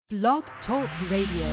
Blog Talk Radio.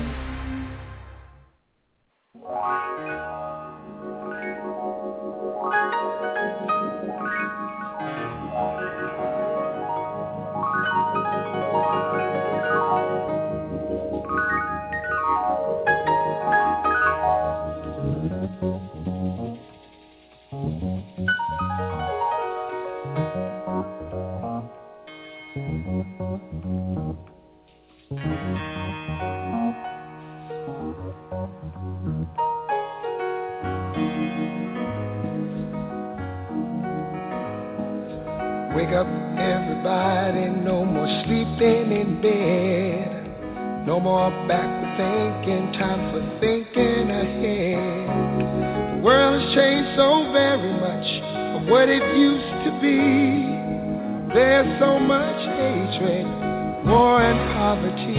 Wake up, everybody, no more sleeping in bed. No more backward thinking, time for thinking ahead. The world has changed so very much from what it used to be. There's so much hatred, war and poverty.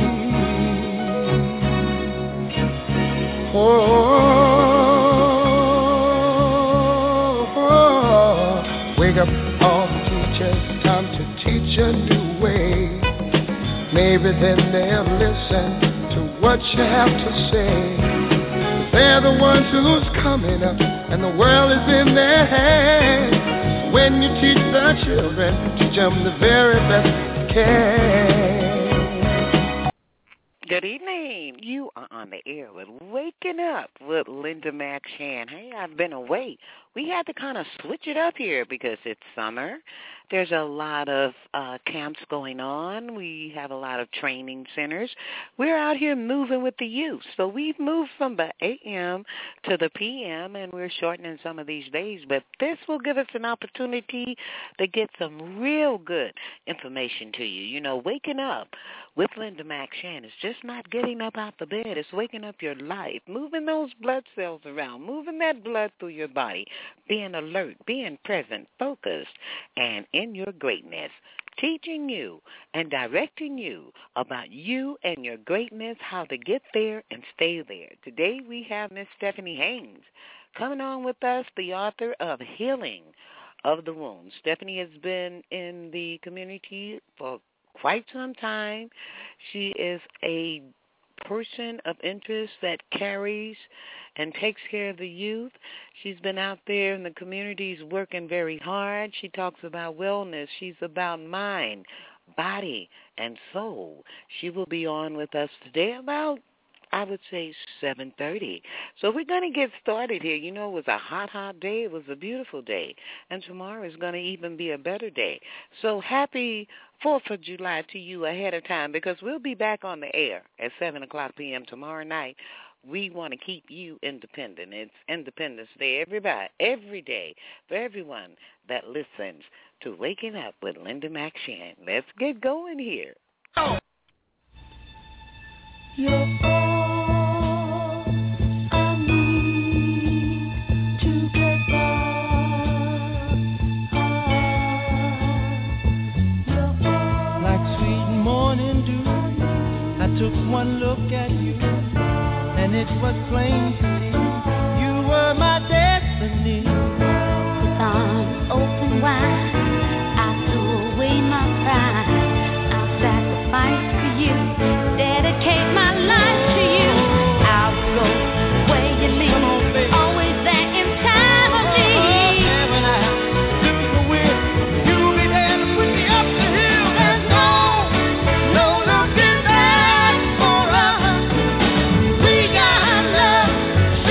Wake up, all the teachers, time to teach a new way. Maybe then they'll listen to what you have to say. They're the ones who's coming up, and the world is in their hands. When you teach the children, teach them the very best you can. Good evening. You are on the air with Waking Up with Linda McShan. Hey, I've been away. We had to kind of switch it up here because it's summer. There's a lot of camps going on. We have a lot of training centers. We're out here moving with the youth. So we've moved from the a.m. to the p.m., and we're shortening some of these days. But this will give us an opportunity to get some real good information to you. You know, waking up with Linda McShan is just not getting up out the bed. It's waking up your life, moving those blood cells around, moving that blood through your body, being alert, being present, focused, and in your greatness, teaching you and directing you about you and your greatness, how to get there and stay there. Today we have Miss Stephanie Haynes coming on with us, the author of Healing of the Womb. Stephanie has been in the community for quite some time. She is a person of interest that carries and takes care of the youth. She's been out there in the communities working very hard. She talks about wellness. She's about mind, body, and soul. She will be on with us today about, I would say, 7:30. So we're going to get started here. You know, it was a hot, hot day. It was a beautiful day. And tomorrow is going to even be a better day. So happy 4th of July to you ahead of time, because we'll be back on the air at 7 o'clock p.m. tomorrow night. We want to keep you independent. It's Independence Day, everybody, every day, for everyone that listens to Waking Up with Linda McShan. Let's get going here. Oh. You're all I need to get by. You're all like sweet morning dew. I took one look at you, and it was plain to me you were my destiny. With arms open wide, I threw away my pride. I'll sacrifice for you, dedicate my life to you. I'll go where you lead, always there in time of need. When I lose the wind, you'll be there to put me up the hill. There's no looking back for us. We got love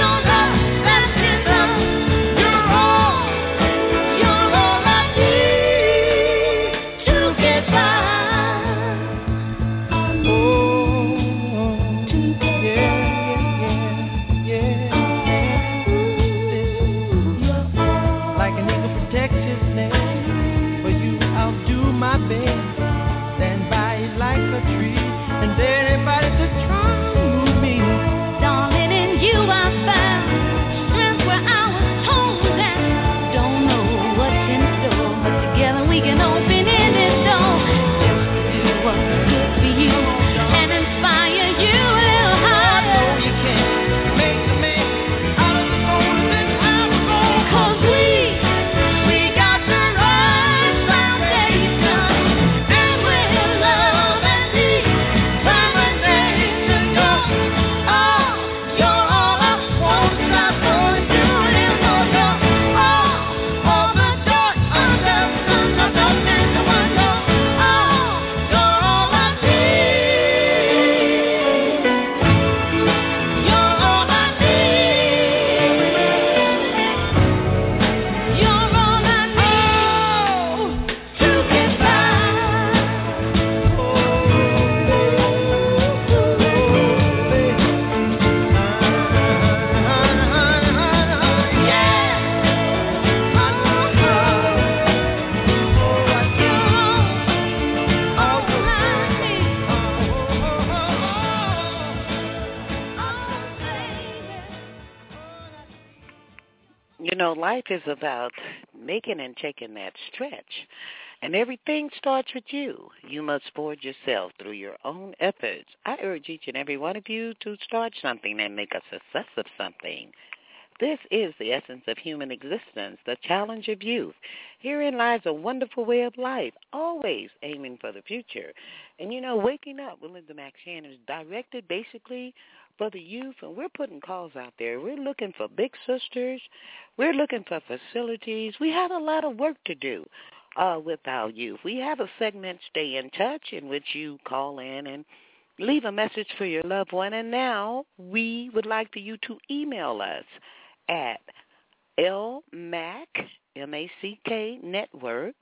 You know, life is about making and taking that stretch. And everything starts with you. You must forge yourself through your own efforts. I urge each and every one of you to start something and make a success of something. This is the essence of human existence, the challenge of youth. Herein lies a wonderful way of life, always aiming for the future. And, you know, Waking Up with Linda McShann is directed basically for the youth, and we're putting calls out there. We're looking for big sisters. We're looking for facilities. We have a lot of work to do with our youth. We have a segment, Stay in Touch, in which you call in and leave a message for your loved one. And now we would like for you to email us at lmac, M-A-C-K, network,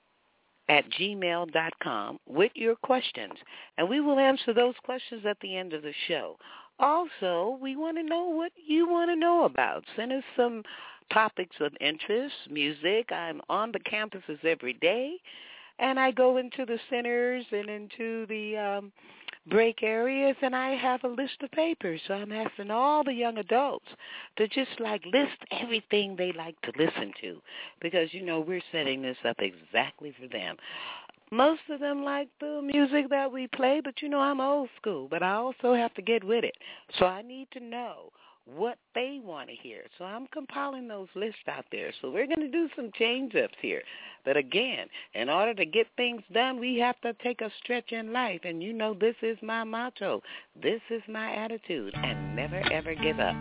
@gmail.com with your questions. And we will answer those questions at the end of the show. Also, we want to know what you want to know about. Send us some topics of interest, music. I'm on the campuses every day, and I go into the centers and into the break areas, and I have a list of papers. So I'm asking all the young adults to just, list everything they like to listen to because, you know, we're setting this up exactly for them. Most of them like the music that we play, but, you know, I'm old school, but I also have to get with it. So I need to know what they want to hear. So I'm compiling those lists out there. So we're going to do some change-ups here. But again, in order to get things done, we have to take a stretch in life. And you know, this is my motto. This is my attitude. And never, ever give up.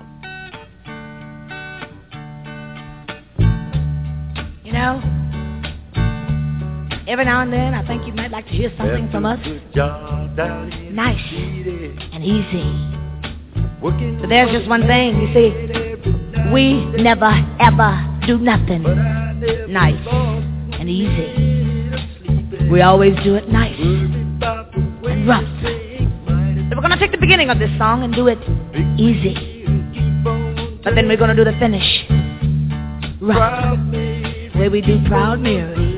You know, every now and then I think you might like to hear something from us. Nice and easy. But there's just one thing, you see, we never ever do nothing nice and easy. We always do it nice and rough. So we're going to take the beginning of this song and do it easy. But then we're going to do the finish rough, the way we do Proud Mary.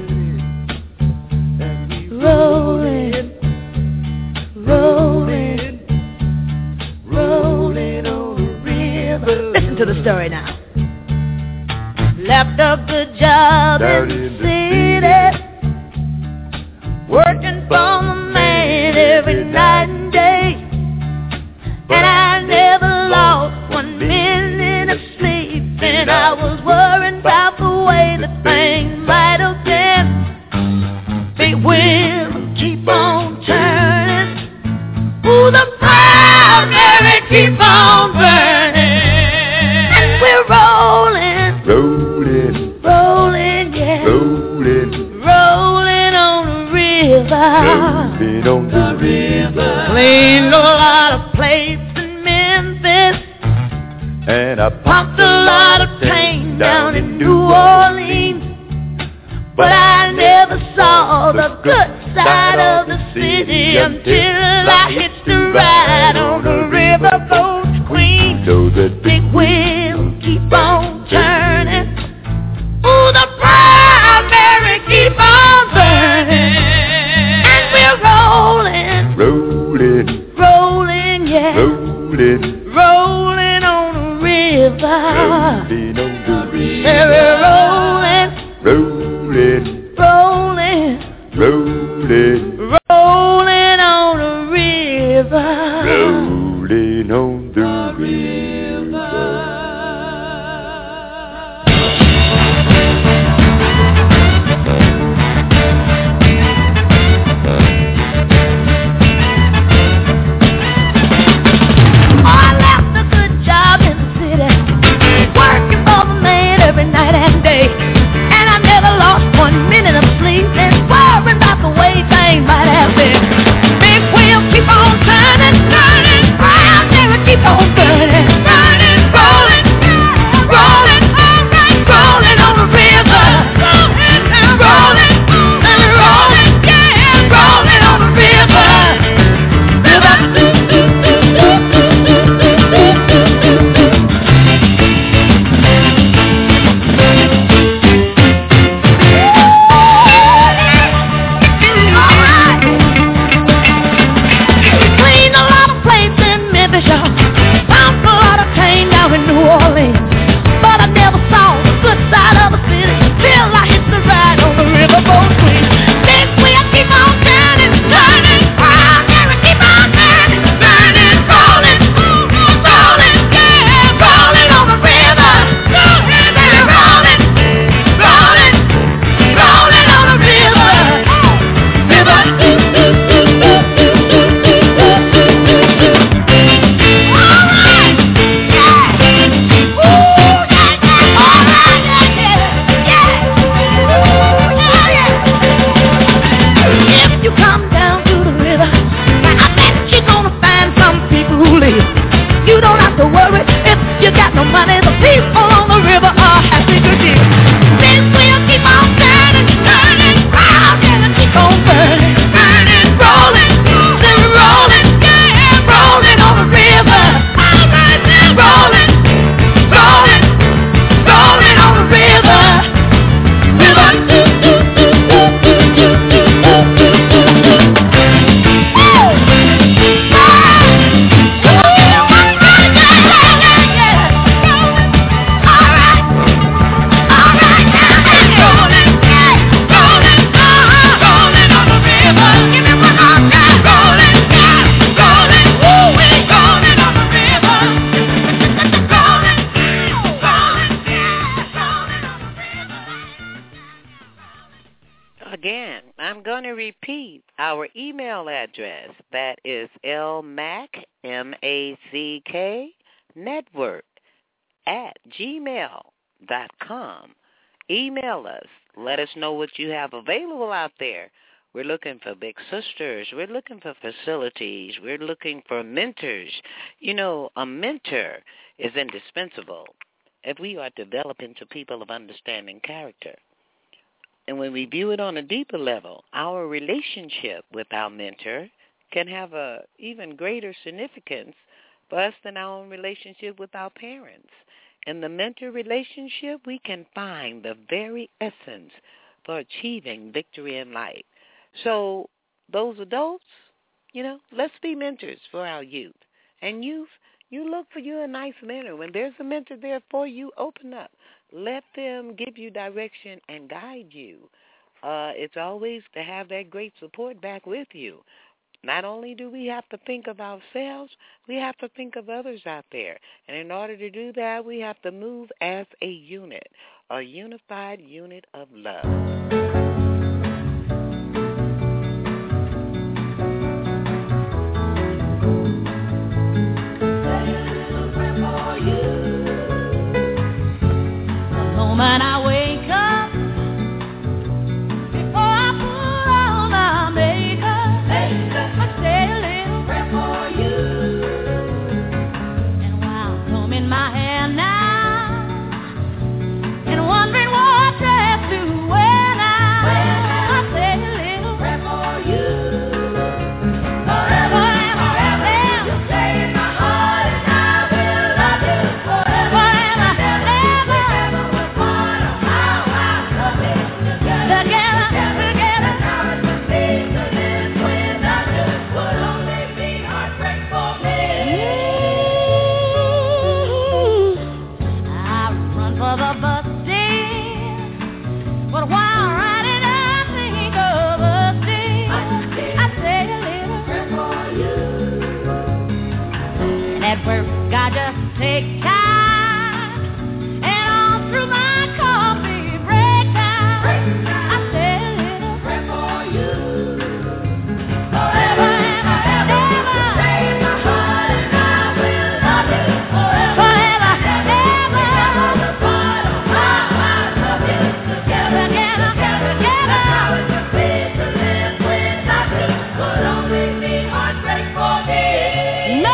Rolling, rolling, rolling on the river. Listen to the story now. Left a good job in the city, working for the man every night and day. And I never lost 1 minute of sleep, and I was worried about the way that things might have been. Big wheel keep on turning, ooh, the Proud Mary keep on burning, and we're rolling, rolling, rolling, yeah, rolling, rolling on the river, rolling on the river. Cleaned a lot of plates in Memphis, and I pumped a lot of pain down in New Orleans. But I never saw the good side of the city until I hitched a ride on the riverboat queen. So the big wheel keep on turning, ooh, the Proud Mary keep on burning, and we're rolling, rolling, rolling, yeah, rolling, rolling on the river, rolling on the river, yeah, we're rolling, rolling. Rolling, rolling, rolling on the river, rolling on the river. I left a good job in the city, working for the man every night and day. Lost 1 minute of sleep and worried about the way things might have been. Big wheel keep on turning, turning, Proud Mary keep on burning. I'm going to repeat our email address. That is lmack, M-A-C-K, network @gmail.com. Email us. Let us know what you have available out there. We're looking for big sisters. We're looking for facilities. We're looking for mentors. You know, a mentor is indispensable if we are developing to people of understanding character. And when we view it on a deeper level, our relationship with our mentor can have a even greater significance for us than our own relationship with our parents. In the mentor relationship, we can find the very essence for achieving victory in life. So those adults, you know, let's be mentors for our youth. And youth, you look for you a nice mentor. When there's a mentor there for you, open up. Let them give you direction and guide you. It's always to have that great support back with you. Not only do we have to think of ourselves, we have to think of others out there. And in order to do that, we have to move as a unit, a unified unit of love. When I wake up, before I put on my makeup, I say a little prayer for you. And while combing my hair now, and wondering what dress to wear now, I say a little prayer for you. Forever and forever, you stay in my heart, and I will love you forever and ever. I just take time, and all through my coffee break time, I say a little prayer for you. Forever and ever, stay in my heart, and I will love you forever and ever. The part of my heart, love you together. That's how it should be to live without you. Would only be heartbreak for me. No.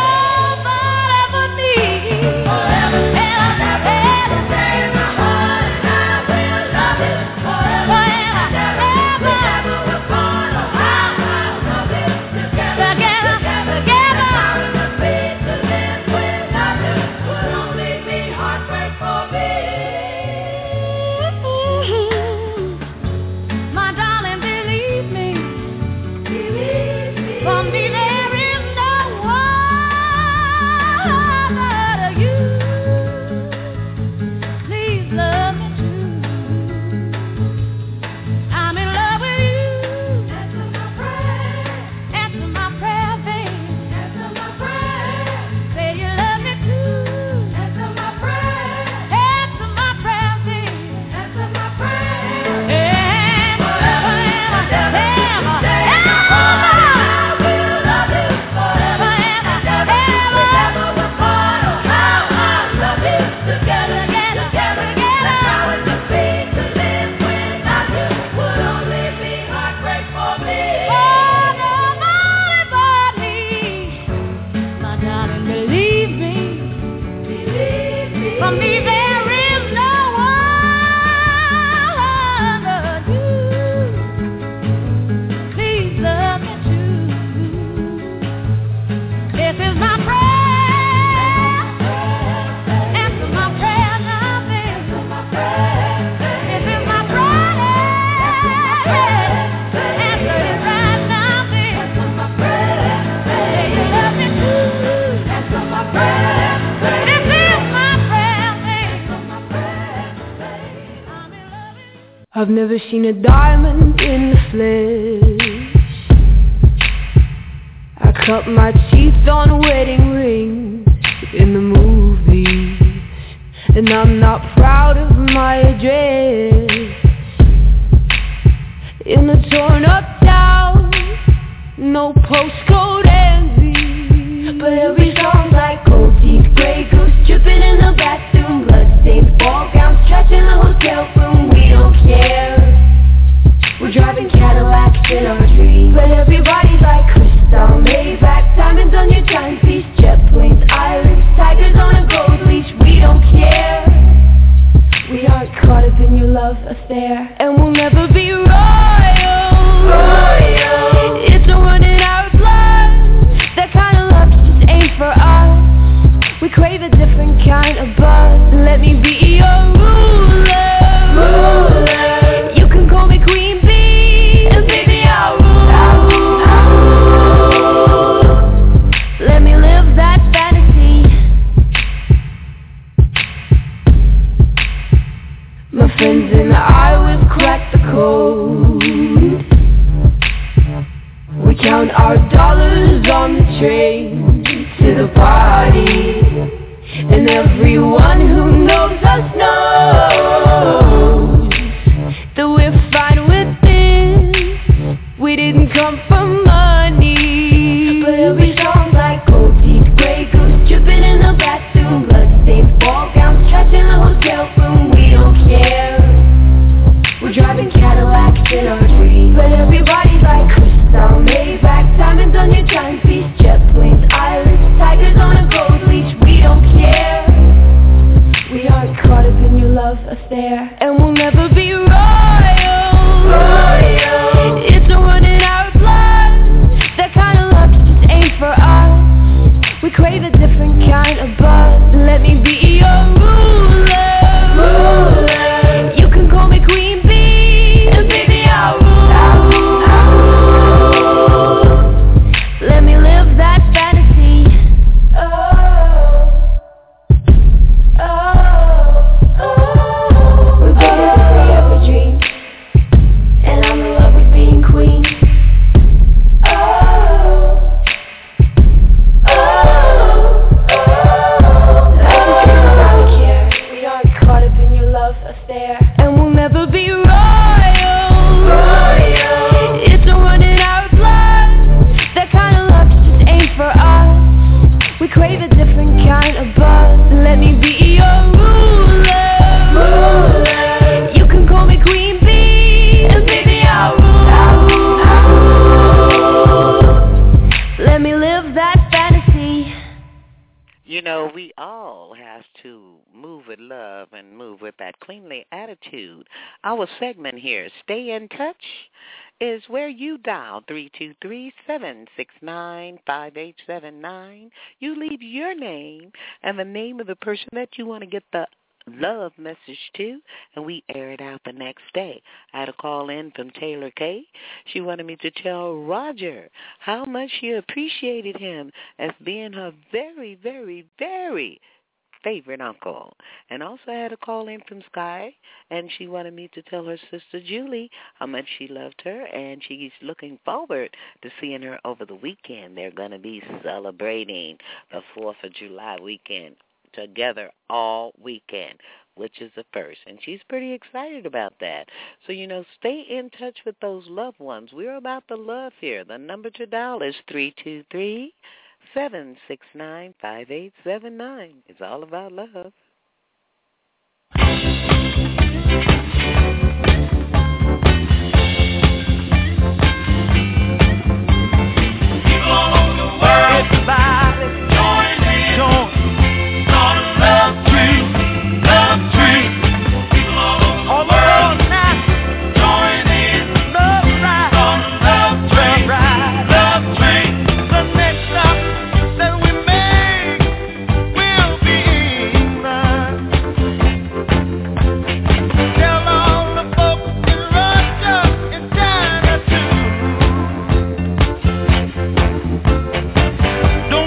I've never seen a diamond in the flesh. I cut my teeth on wedding rings in the movies, and I'm not proud of my address. in a torn up town, no postcode envy. But every song's like gold teeth, grey goose dripping in the bathroom, bloodstained ball gowns, trash in the hotel room. We don't care. We're driving Cadillacs in our dreams. But everybody's like crystal, Maybach, diamonds on your timepiece, jet planes, islands, tigers on a gold leash. We don't care. We aren't caught up in your love affair, and we'll never be royal. It's a run in our blood. That kind of love just ain't for us. We crave a different kind of buzz. Let me be your ruler. You can call me Queen Bee, and baby I'll rule. Let me live that fantasy. My friends and I, we've cracked the code. We count our dollars on the train to the party, and everyone who knows us knows that we're fine with this. We didn't come for money. But every song's like gold teeth, grey goose dripping in the bathroom, bloodstained ball gowns, trash in the hotel room. We don't care. We're driving Cadillacs in our dreams. But everybody's like crystal, Maybach, diamonds on your timepiece, jet planes, islands, tigers on a gold leash. We don't care. We aren't caught up in your love affair, and we'll never be royal. It's a run in our blood. That kind of love just ain't for us. We crave a different kind of buzz. Let me be your ruler. You can call me Queen Bee, and baby I'll rule. Let me live that fantasy. We're better than we ever dreamed, and I'm in love with being queen. I don't care. We aren't caught up in your love affair, and we'll never be royal. It's a run in our blood. That kind of love just ain't for us. We crave a different kind of buzz. Let me be your ruler. You can call me Queen Bee, and baby I'll rule. Let me live that fantasy. You know, we all have to move with love and move with that queenly attitude. Our segment here, Stay in Touch, is where you dial 323-769-5879. You leave your name and the name of the person that you want to get the love message to, and we air it out the next day. I had a call in from Taylor Kay. She wanted me to tell Roger how much she appreciated him as being her very, very, very favorite uncle. And also I had a call in from Sky, and she wanted me to tell her sister Julie how much she loved her, and she's looking forward to seeing her over the weekend. They're going to be celebrating the 4th of July weekend together all weekend, which is the first, and she's pretty excited about that. So, you know, stay in touch with those loved ones. We're about the love here. The number to dial is 323-769-5879. It's all about love. Everybody join in. Start a love tree. Love tree. People all over the world now. Join in. Love ride. Start a love tree. Love tree. The next stop that we make will be England. Tell all the folks in Russia and China too. Don't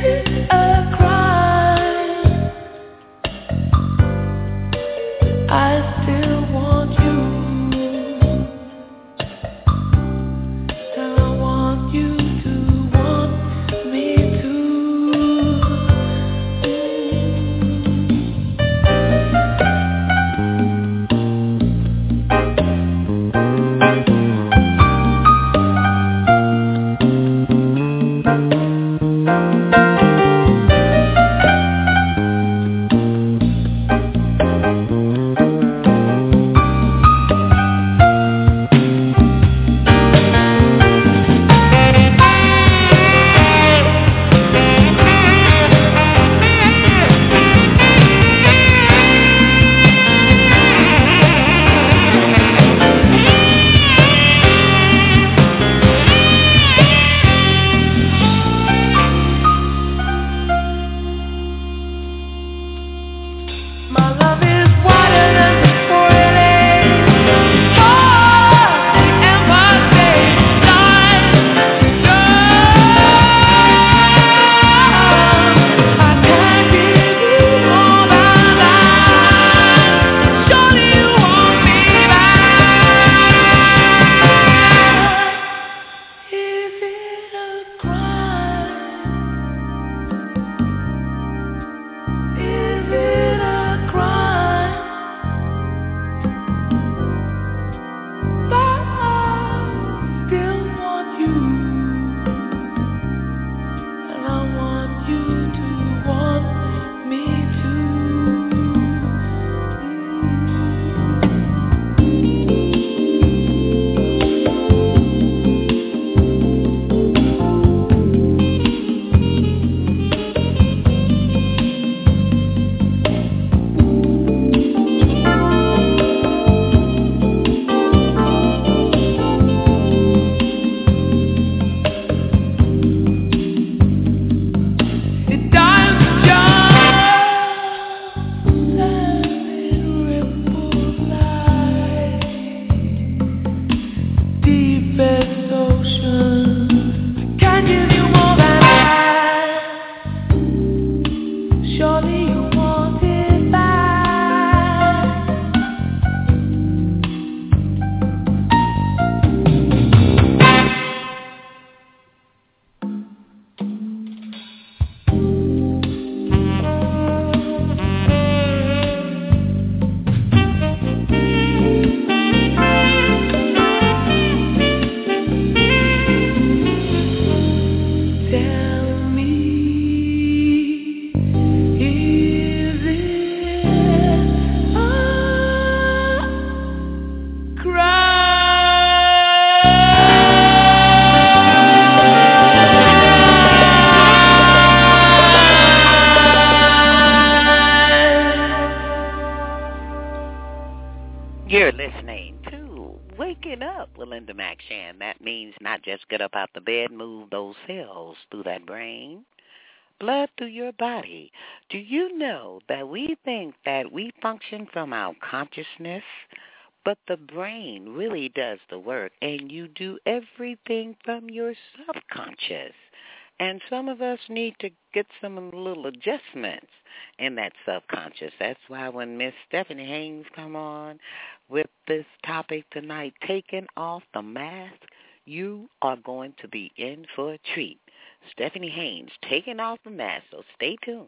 You're listening to Waking Up with Linda McShan. That means not just get up out the bed, move those cells through that brain, blood through your body. Do you know that we think that we function from our consciousness, but the brain really does the work, and you do everything from your subconscious? And some of us need to get some little adjustments in that subconscious. That's why when Miss Stephanie Haynes come on with this topic tonight, taking off the mask, you are going to be in for a treat. Stephanie Haynes, taking off the mask, so stay tuned.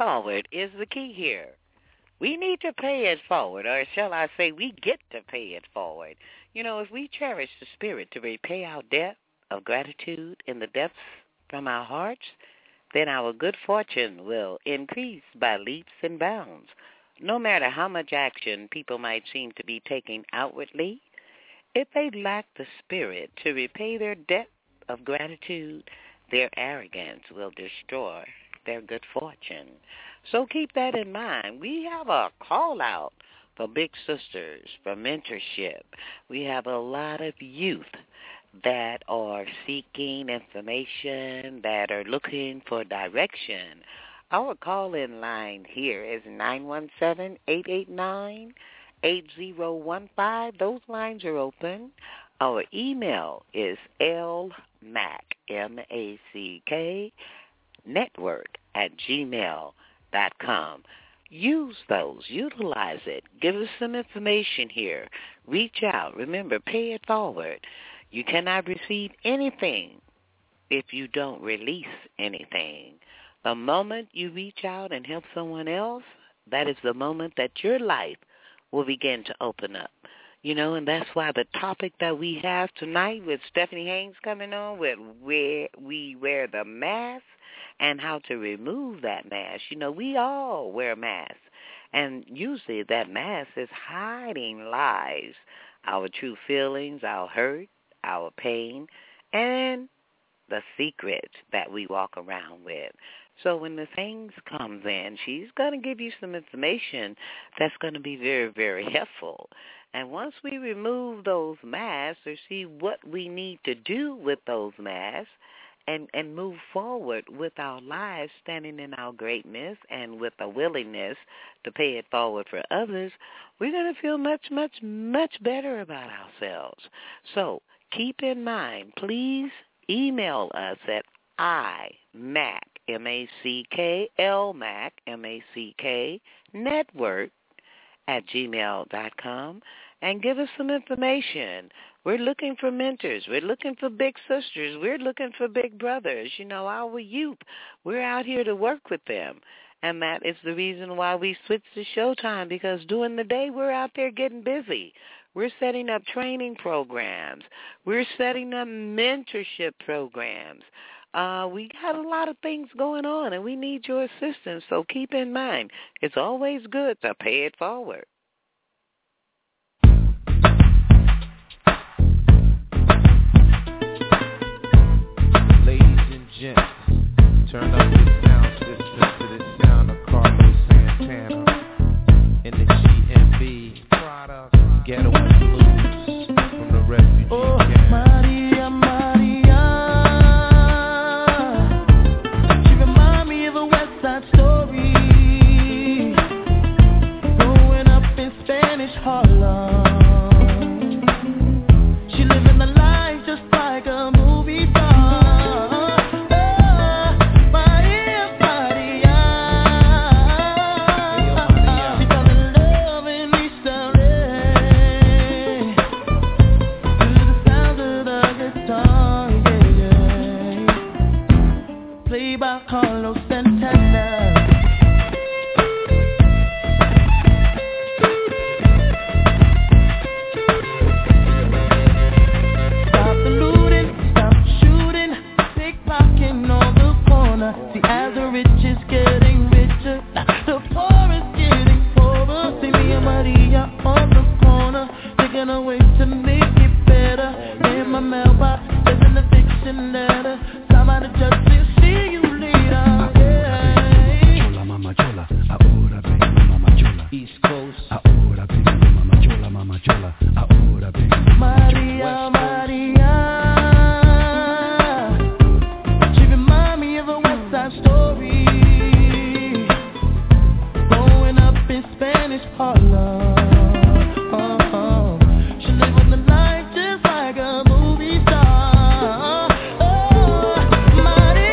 forward is the key here. We need to pay it forward, or shall I say we get to pay it forward. You know, if we cherish the spirit to repay our debt of gratitude in the depths from our hearts, then our good fortune will increase by leaps and bounds. No matter how much action people might seem to be taking outwardly, if they lack the spirit to repay their debt of gratitude, their arrogance will destroy their good fortune. So keep that in mind. We have a call out for big sisters, for mentorship. We have a lot of youth that are seeking information, that are looking for direction. Our call-in line here is 917-889-8015. Those lines are open. Our email is lmack, M-A-C-K, network@gmail.com. Use those. Utilize it. Give us some information here. Reach out. Remember, pay it forward. You cannot receive anything if you don't release anything. The moment you reach out and help someone else, that is the moment that your life will begin to open up. You know, and that's why the topic that we have tonight with Stephanie Haynes coming on with where we wear the mask and how to remove that mask. You know, we all wear masks, and usually that mask is hiding lies, our true feelings, our hurt, our pain, and the secrets that we walk around with. So when the things comes in, she's going to give you some information that's going to be very, very helpful. And once we remove those masks or see what we need to do with those masks and move forward with our lives, standing in our greatness and with a willingness to pay it forward for others, we're going to feel much, much, much better about ourselves. So keep in mind, please email us at iMac, M-A-C-K, LMAC, M-A-C-K, network@gmail.com, and give us some information. We're looking for mentors. We're looking for big sisters. We're looking for big brothers. You know, our youth, we're out here to work with them. And that is the reason why we switched to Showtime, because during the day we're out there getting busy. We're setting up training programs. We're setting up mentorship programs. We got a lot of things going on, and we need your assistance. So keep in mind, it's always good to pay it forward. Ladies and gents, turn up the sound system to the sound of Carlos Santana in the GMB product Ghetto Blues from the refugee camp. Maria, Maria, she remind me of a West Side Story, growing up in Spanish Harlem. She living the life just like a movie star. Carlos Santana. Stop the looting, stop shooting, pickpocketing on the corner. See, as the rich is getting richer, the poor is getting poorer. See me and Maria on the corner, taking a way to make it better. In my mailbox, there's an eviction letter. Somebody just see you. East Coast. Ahora vengo, mama chola, ahora vengo, Maria, Maria. She remind me of a West Side Story, growing up in Spanish Harlem. She living the life just like a movie star. Oh, Maria.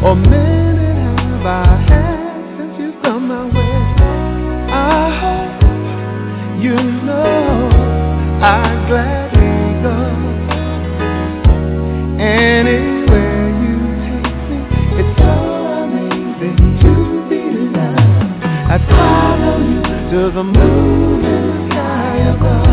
Or minute have I had since you come my way? I hope you know I'd gladly go anywhere you take me. It's so amazing to be loved. I'd follow you to the moon and the sky above.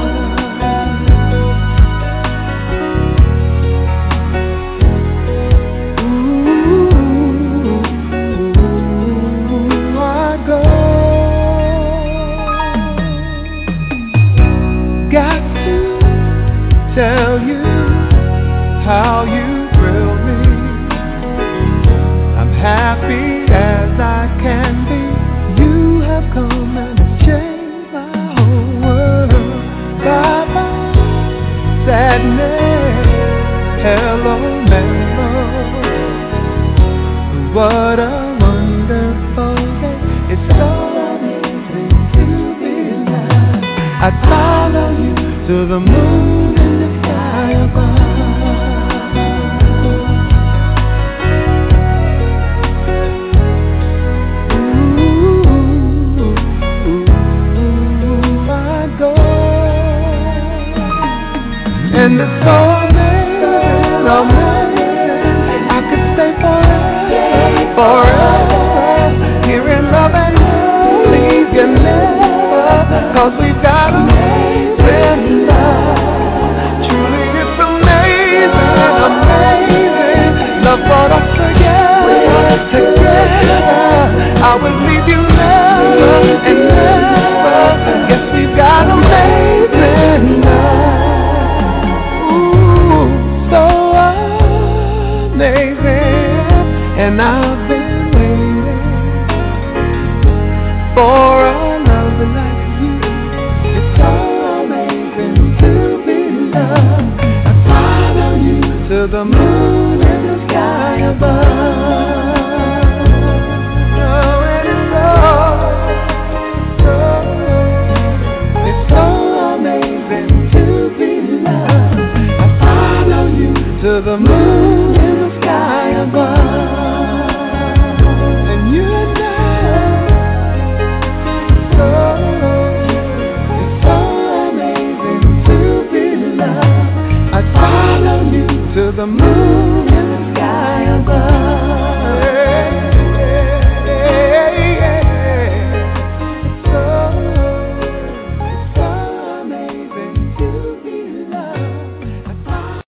Tell you how you thrill me. I'm happy as I can be. You have come and changed my whole world. Bye-bye, sadness, hello, mellow. What a wonderful day. It's so amazing to be alive. I follow you to the moon and the sky above. I go, and it's so amazing, amazing. I could stay forever, forever, here in love and leave you never, 'cause we've got amazing love. Truly it's amazing, amazing. Love brought us together, together. I will leave you never and never. Yes, we've got amazing love. Ooh, so amazing. And I've been waiting for a love like you. It's so amazing to be loved. I follow you to the moon and the sky above. Oh, and it's so amazing to be loved. I follow you to the moon and the sky above. And you and I follow you to the moon and the sky above. It's so amazing to be loved.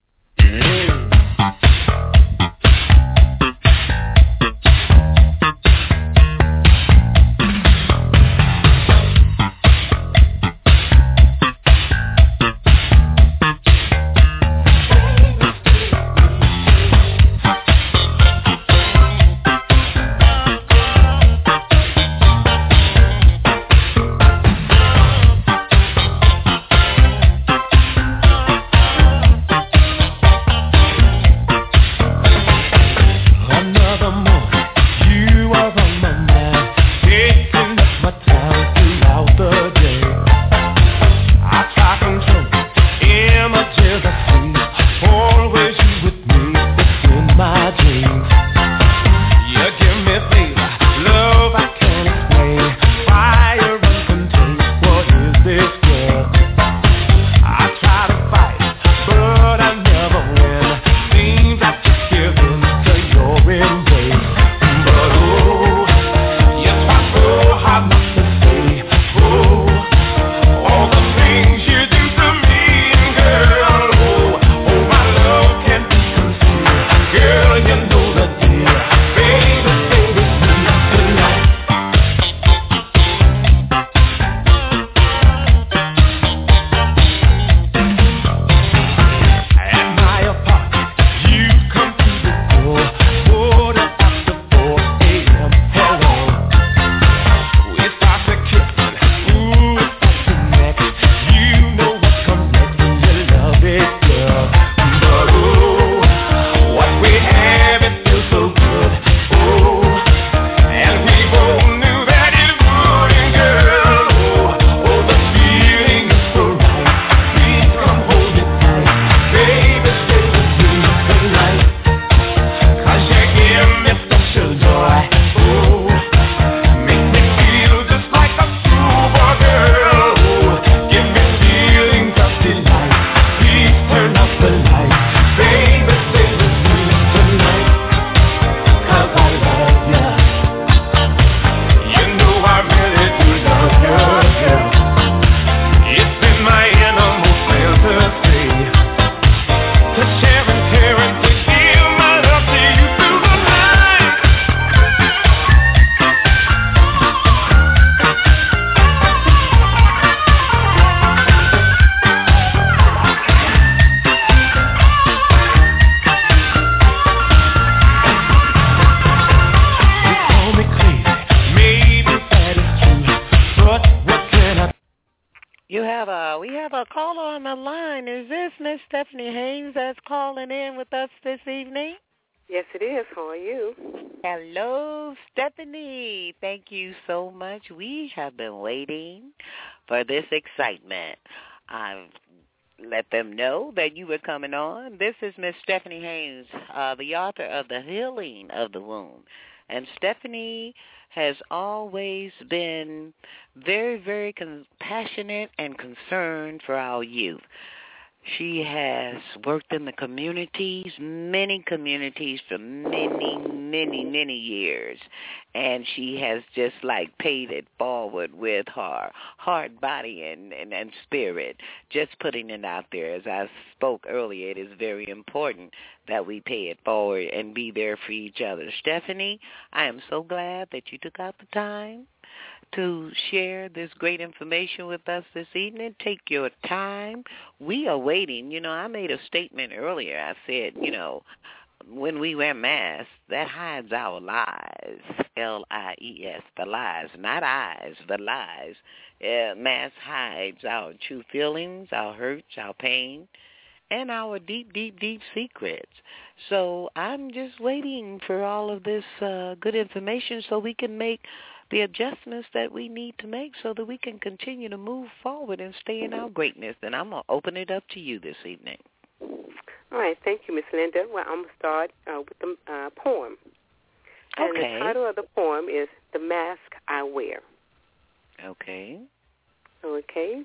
have a caller on the line. Is this Miss Stephanie Haynes that's calling in with us this evening? Yes, it is. How are you? Hello, Stephanie. Thank you so much. We have been waiting for this excitement. I've let them know that you were coming on. This is Miss Stephanie Haynes, the author of The Healing of the Womb. And Stephanie has always been very, very compassionate and concerned for our youth. She has worked in the communities, many communities for many years. And she has just like paid it forward with her heart, body, and spirit, just putting it out there. As I spoke earlier, it is very important that we pay it forward and be there for each other. Stephanie, I am so glad that you took out the time to share this great information with us this evening. Take your time. We are waiting. I made a statement earlier. I said, when we wear masks, that hides our lies, L-I-E-S, the lies, not eyes, the lies. Mask hides our true feelings, our hurts, our pain, and our deep, deep, deep secrets. So I'm just waiting for all of this good information so we can make the adjustments that we need to make so that we can continue to move forward and stay in our greatness. And I'm going to open it up to you this evening. All right. Thank you, Miss Linda. Well, I'm going to start with the poem. And Okay. The title of the poem is The Mask I Wear. Okay. Okay.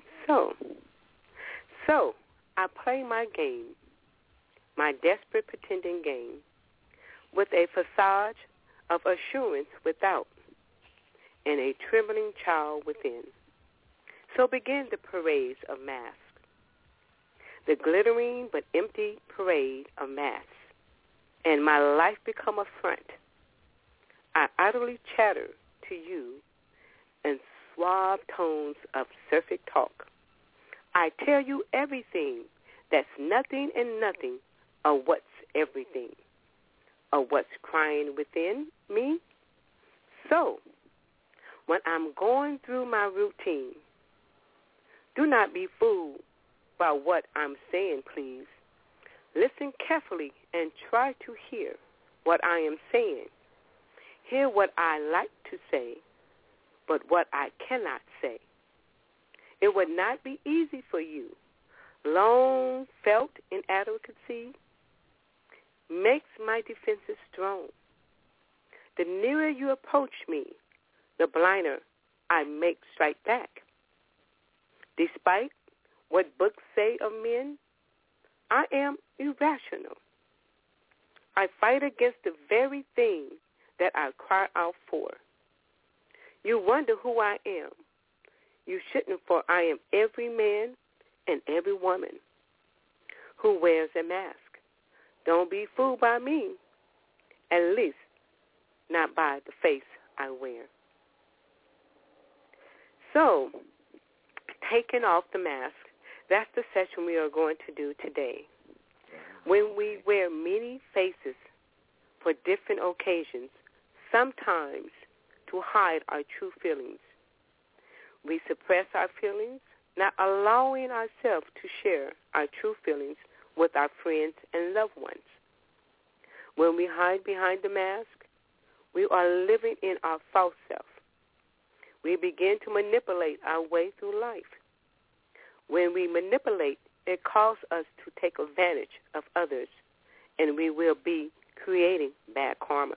So I play my game, my desperate pretending game, with a facade of assurance without, and a trembling child within. So begin the parades of masks, the glittering but empty parade of masks, and my life become a front. I idly chatter to you in suave tones of surfeit talk. I tell you everything that's nothing and nothing, or what's everything, or what's crying within me. So, when I'm going through my routine, do not be fooled by what I'm saying, please. Listen carefully and try to hear what I am saying. Hear what I like to say, but what I cannot say. It would not be easy for you. Long felt inadequacy makes my defenses strong. The nearer you approach me, the blinder I make strike back. Despite what books say of men, I am irrational. I fight against the very thing that I cry out for. You wonder who I am. You shouldn't, for I am every man and every woman who wears a mask. Don't be fooled by me, at least not by the face I wear. So, taking off the mask, that's the session we are going to do today. When we wear many faces for different occasions, sometimes to hide our true feelings, we suppress our feelings, not allowing ourselves to share our true feelings with our friends and loved ones. When we hide behind the mask, we are living in our false self. We begin to manipulate our way through life. When we manipulate, it causes us to take advantage of others, and we will be creating bad karma.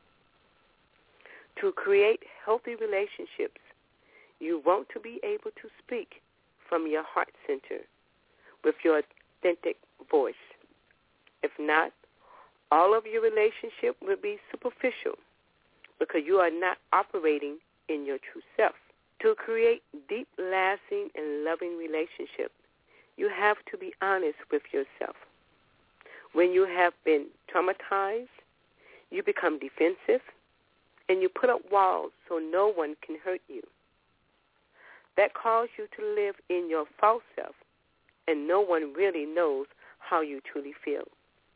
To create healthy relationships, you want to be able to speak from your heart center with your authentic voice. If not, all of your relationship will be superficial because you are not operating in your true self. To create deep, lasting, and loving relationships, you have to be honest with yourself. When you have been traumatized, you become defensive, and you put up walls so no one can hurt you. That causes you to live in your false self, and no one really knows how you truly feel.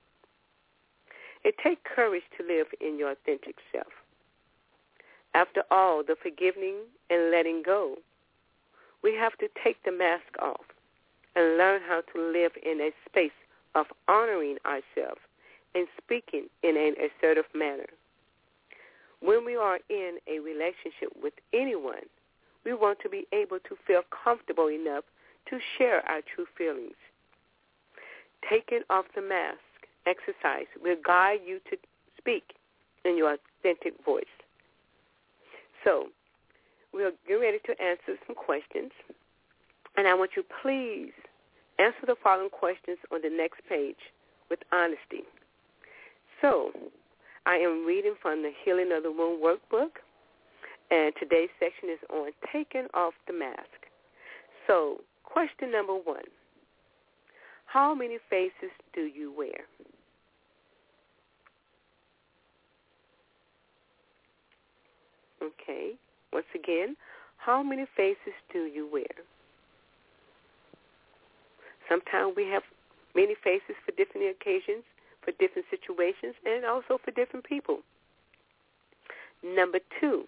It takes courage to live in your authentic self. After all, the forgiving and letting go We have to take the mask off and learn how to live in a space of honoring ourselves and speaking in an assertive manner. When we are in a relationship with anyone, we want to be able to feel comfortable enough to share our true feelings. Taking off the mask exercise will guide you to speak in your authentic voice. So, we'll get ready to answer some questions, and I want you to please answer the following questions on the next page with honesty. So, I am reading from the Healing of the Womb workbook, and today's section is on taking off the mask. So, question number 1, how many faces do you wear? Okay, once again, how many faces do you wear? Sometimes we have many faces for different occasions, for different situations, and also for different people. Number 2,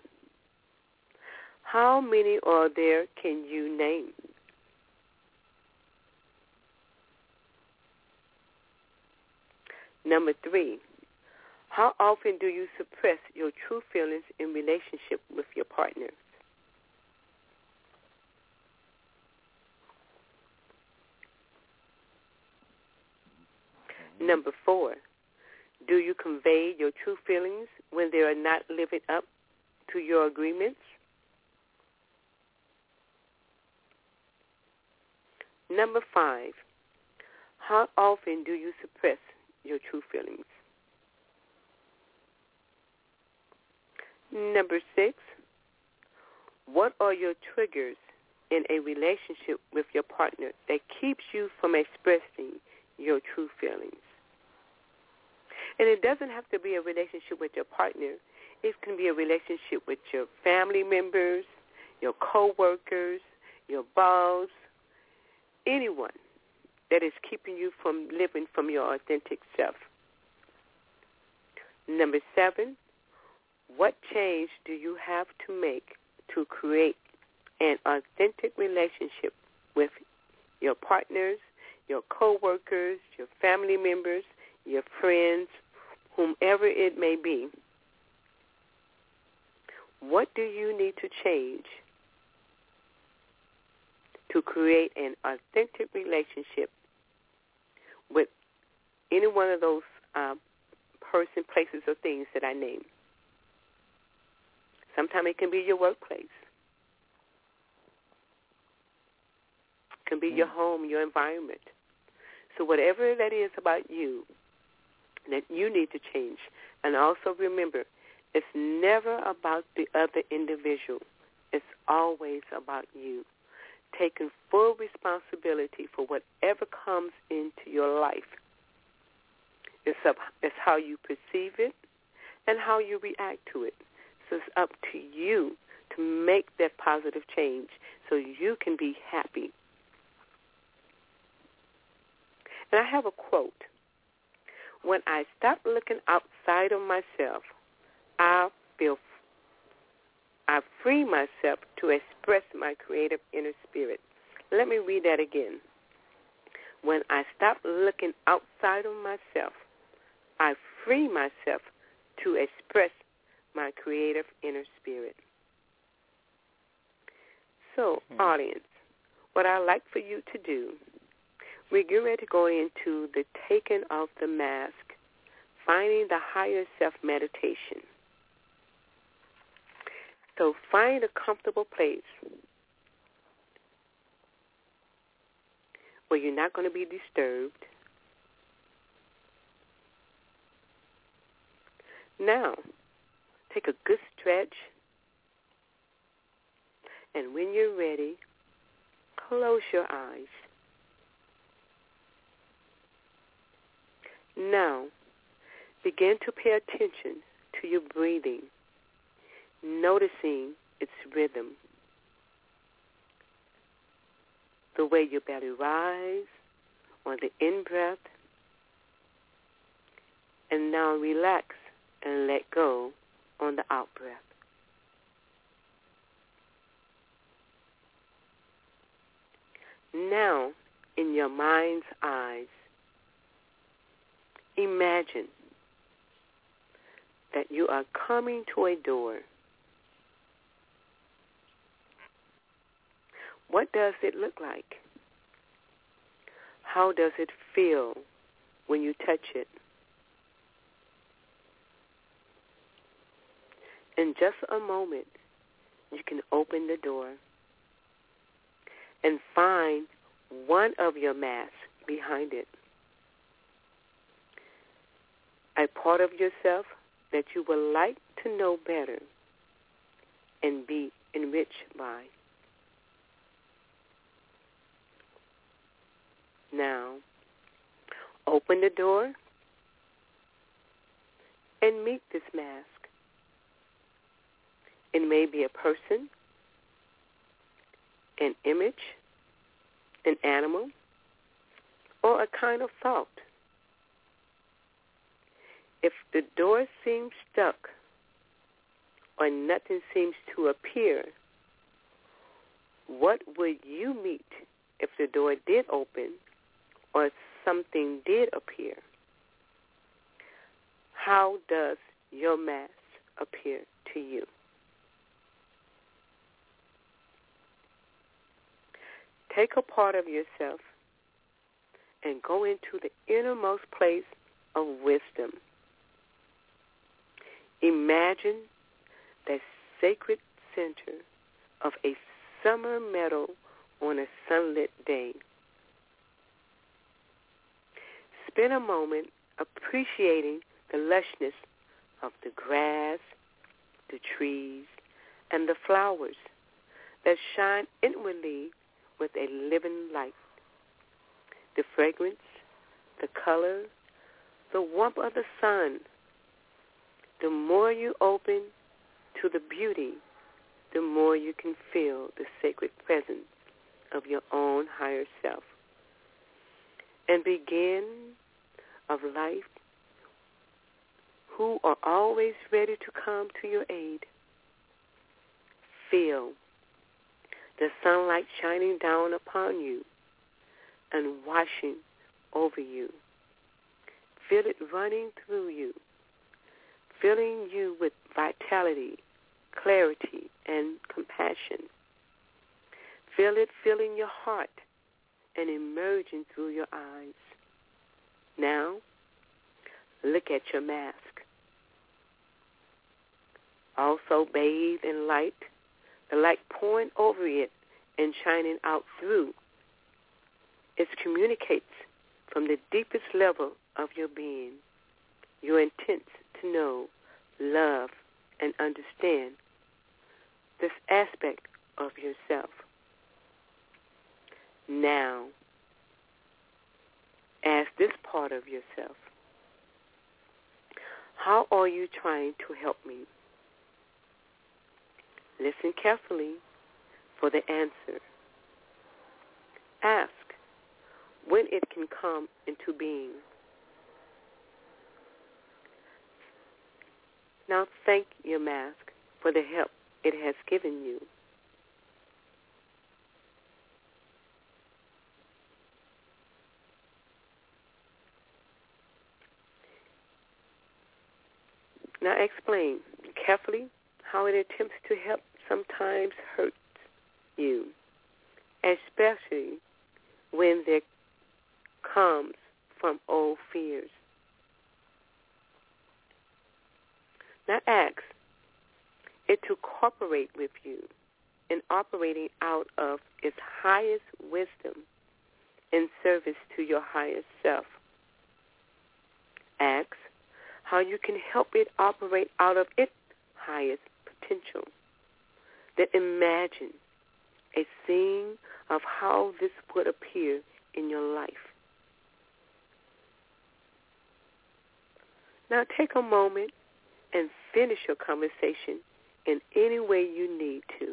how many are there can you name? Number 3, how often do you suppress your true feelings in relationship with your partner? Number 4, do you convey your true feelings when they are not living up to your agreements? Number 5, how often do you suppress your true feelings? Number 6, what are your triggers in a relationship with your partner that keeps you from expressing your true feelings? And it doesn't have to be a relationship with your partner. It can be a relationship with your family members, your co-workers, your boss, anyone that is keeping you from living from your authentic self. Number 7, what change do you have to make to create an authentic relationship with your partners, your co-workers, your family members, your friends, whomever it may be? What do you need to change to create an authentic relationship with any one of those person, places, or things that I named? Sometimes it can be your workplace. It can be your home, your environment. So whatever that is about you that you need to change. And also remember, it's never about the other individual. It's always about you. Taking full responsibility for whatever comes into your life. It's how you perceive it and how you react to it. So it's up to you to make that positive change so you can be happy. And I have a quote. When I stop looking outside of myself, I free myself to express my creative inner spirit. Let me read that again. When I stop looking outside of myself, I free myself to express my creative inner spirit. So, audience, what I'd like for you to do, we're getting ready to go into the taking of the mask, finding the higher self meditation. So find a comfortable place where you're not going to be disturbed. Now, take a good stretch, and when you're ready, close your eyes. Now, begin to pay attention to your breathing, noticing its rhythm, the way your belly rises on the in-breath, and now relax and let go on the out-breath. Now, in your mind's eyes, imagine that you are coming to a door. What does it look like? How does it feel when you touch it? In just a moment, you can open the door and find one of your masks behind it. A part of yourself that you would like to know better and be enriched by. Now, open the door and meet this mask. It may be a person, an image, an animal, or a kind of thought. If the door seems stuck or nothing seems to appear, what would you meet if the door did open or something did appear? How does your mask appear to you? Take a part of yourself and go into the innermost place of wisdom. Imagine the sacred center of a summer meadow on a sunlit day. Spend a moment appreciating the lushness of the grass, the trees, and the flowers that shine inwardly with a living light. The fragrance, the color, the warmth of the sun. The more you open to the beauty, the more you can feel the sacred presence of your own higher self. And begin of life who are always ready to come to your aid. Feel the sunlight shining down upon you and washing over you. Feel it running through you, filling you with vitality, clarity, and compassion. Feel it filling your heart and emerging through your eyes. Now, look at your mask. Also bathe in light, the light pouring over it and shining out through. It communicates from the deepest level of your being, your intent to know, love, and understand this aspect of yourself. Now, ask this part of yourself, how are you trying to help me? Listen carefully for the answer. Ask when it can come into being. Now thank your mask for the help it has given you. Now explain carefully how it attempts to help sometimes hurts you, especially when there comes from old fears. Now ask it to cooperate with you in operating out of its highest wisdom in service to your highest self. Ask how you can help it operate out of its highest potential. Then imagine a scene of how this would appear in your life. Now take a moment and finish your conversation in any way you need to.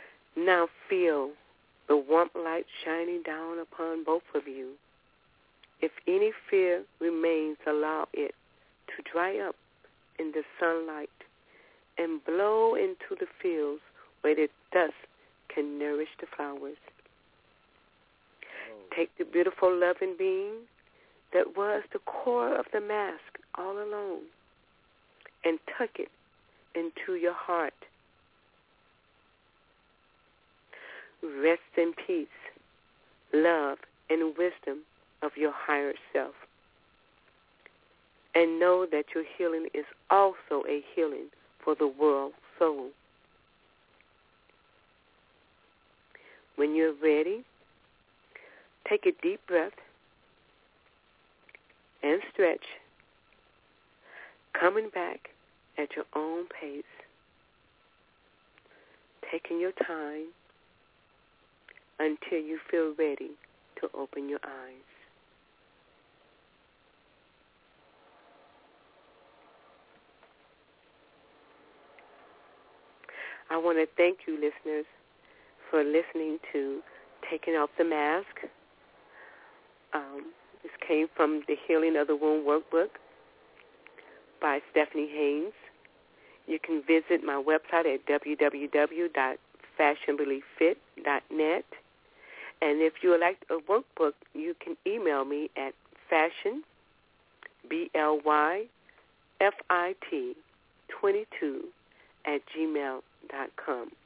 Now feel the warm light shining down upon both of you. If any fear remains, allow it to dry up in the sunlight and blow into the fields where the dust can nourish the flowers. Take the beautiful loving being that was the core of the mask all along and tuck it into your heart. Rest in peace, love, and wisdom of your higher self. And know that your healing is also a healing for the world soul. When you're ready, take a deep breath and stretch, coming back at your own pace, taking your time until you feel ready to open your eyes. I want to thank you, listeners, for listening to Taking Off the Mask. This came from the Healing of the Womb workbook by Stephanie Haynes. You can visit my website at www.fashionbelieffit.net. And if you would like a workbook, you can email me at fashionblyfit22@gmail.com.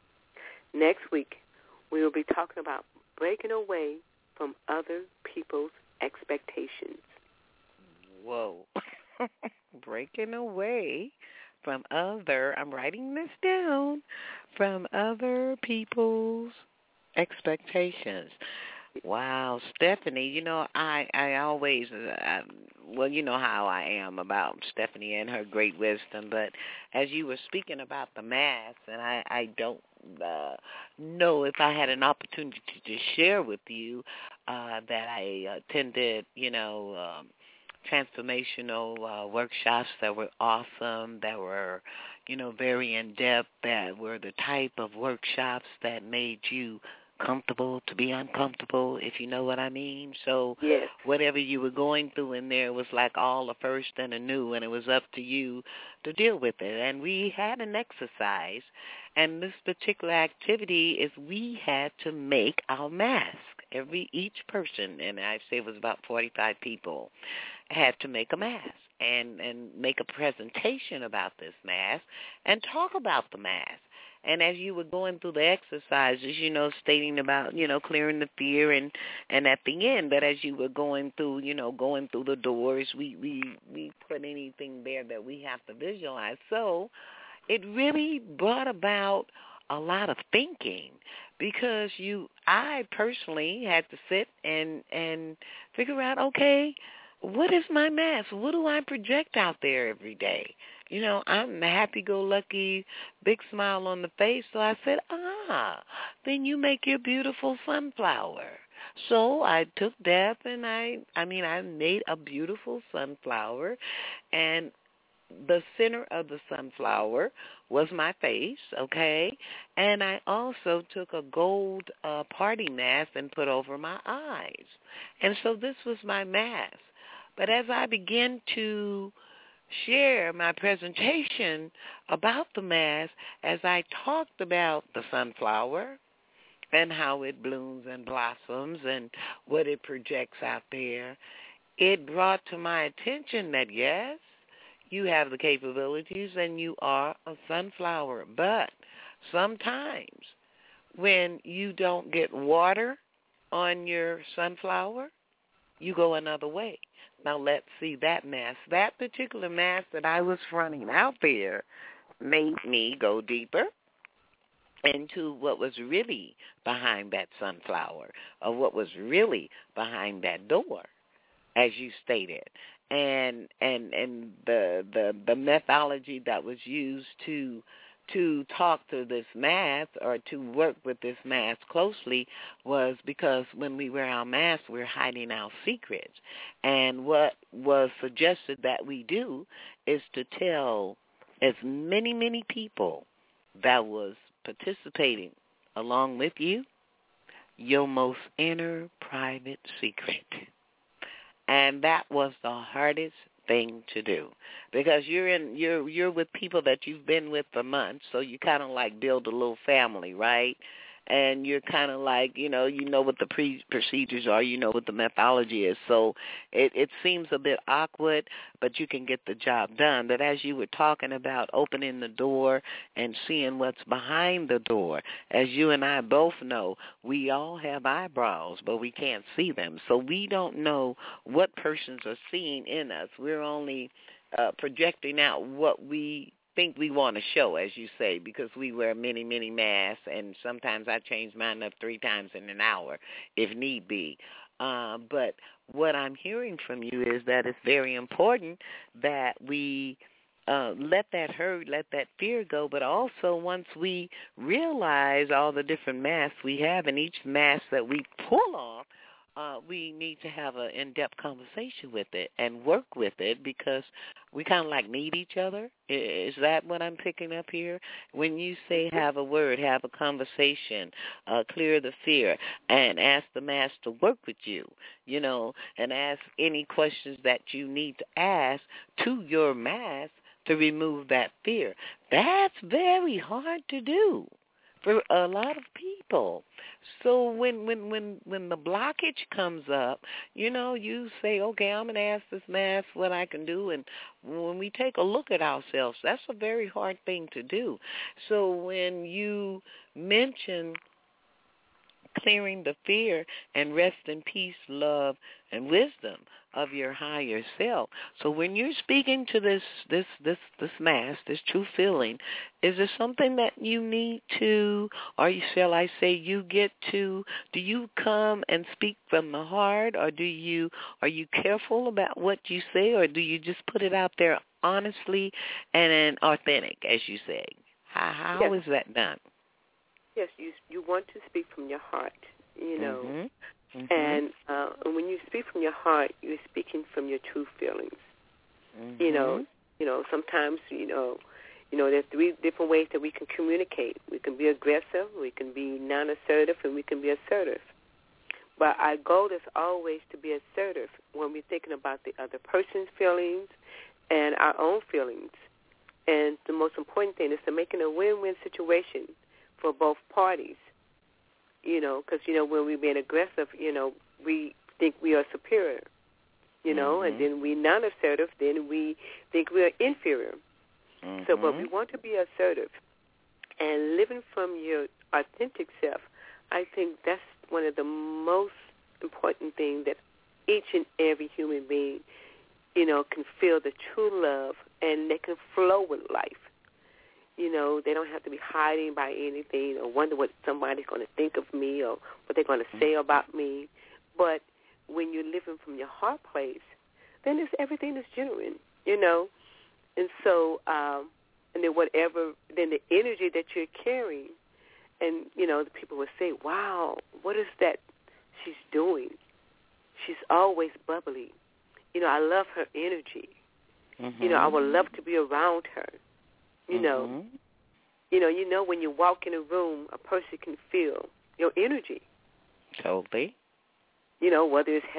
Next week, we will be talking about breaking away from other people's expectations. Whoa. Breaking away from I'm writing this down, from other people's expectations. Wow, Stephanie, you know, I always, well, you know how I am about Stephanie and her great wisdom, but as you were speaking about the mask, and I don't know if I had an opportunity to share with you that I attended, you know, transformational workshops that were awesome, that were, you know, very in-depth, that were the type of workshops that made you comfortable to be uncomfortable, if you know what I mean. So yes, whatever you were going through in there was like all the first and the new, and it was up to you to deal with it. And we had an exercise, and this particular activity is we had to make our mask. Each person, and I'd say it was about 45 people, had to make a mask and make a presentation about this mask and talk about the mask. And as you were going through the exercises, you know, stating about, you know, clearing the fear and at the end, but as you were going through, you know, going through the doors, we put anything there that we have to visualize. So it really brought about a lot of thinking because I personally had to sit and figure out, okay, what is my mask? What do I project out there every day? You know, I'm happy-go-lucky, big smile on the face. So I said, then you make your beautiful sunflower. So I took that and I made a beautiful sunflower, and the center of the sunflower was my face, okay? And I also took a gold party mask and put over my eyes. And so this was my mask. But as I began to share my presentation about the mask, as I talked about the sunflower and how it blooms and blossoms and what it projects out there, it brought to my attention that, yes, you have the capabilities and you are a sunflower. But sometimes when you don't get water on your sunflower, you go another way. Now let's see that mask. That particular mask that I was fronting out there made me go deeper into what was really behind that sunflower, or what was really behind that door, as you stated. And the methodology that was used to talk to this mask or to work with this mask closely was because when we wear our mask, we're hiding our secrets. And what was suggested that we do is to tell as many people that was participating along with you your most inner private secret. And that was the hardest thing to do, because you're with people that you've been with for months, so you kind of like build a little family, right? And you're kind of like, you know what the procedures are, you know what the methodology is. So it seems a bit awkward, but you can get the job done. But as you were talking about opening the door and seeing what's behind the door, as you and I both know, we all have eyebrows, but we can't see them. So we don't know what persons are seeing in us. We're only projecting out what we think we want to show, as you say, because we wear many, many masks, and sometimes I change mine up 3 times in an hour if need be. But what I'm hearing from you is that it's very important that we let that hurt, let that fear go, but also once we realize all the different masks we have, and each mask that we pull off, we need to have an in-depth conversation with it and work with it, because we kind of like need each other. Is that what I'm picking up here? When you say have a word, have a conversation, clear the fear, and ask the mask to work with you, and ask any questions that you need to ask to your mask to remove that fear. That's very hard to do for a lot of people. So when the blockage comes up, you say, okay, I'm going to ask this mask what I can do. And when we take a look at ourselves, that's a very hard thing to do. So when you mention clearing the fear and rest in peace, love, and wisdom of your higher self. So when you're speaking to this mass, this true feeling, is there something that you need to, or shall I say you get to, do you come and speak from the heart, or are you careful about what you say, or do you just put it out there honestly and authentic, as you say? How Yes. is that done? Yes, you want to speak from your heart, Mm-hmm. And when you speak from your heart, you're speaking from your true feelings. Mm-hmm. Sometimes, there's 3 different ways that we can communicate. We can be aggressive, we can be non-assertive, and we can be assertive. But our goal is always to be assertive when we're thinking about the other person's feelings and our own feelings. And the most important thing is to make it a win-win situation for both parties, because, when we're being aggressive, we think we are superior, Mm-hmm. and then we're non-assertive, then we think we are inferior. Mm-hmm. So, but we want to be assertive. And living from your authentic self, I think that's one of the most important things that each and every human being, can feel the true love, and they can flow with life. They don't have to be hiding by anything or wonder what somebody's going to think of me or what they're going to say about me. But when you're living from your heart place, then everything is genuine, And so, and then then the energy that you're carrying, and, the people will say, wow, what is that she's doing? She's always bubbly. I love her energy. Mm-hmm. I would love to be around her. Mm-hmm. When you walk in a room, a person can feel your energy. Totally. Whether it's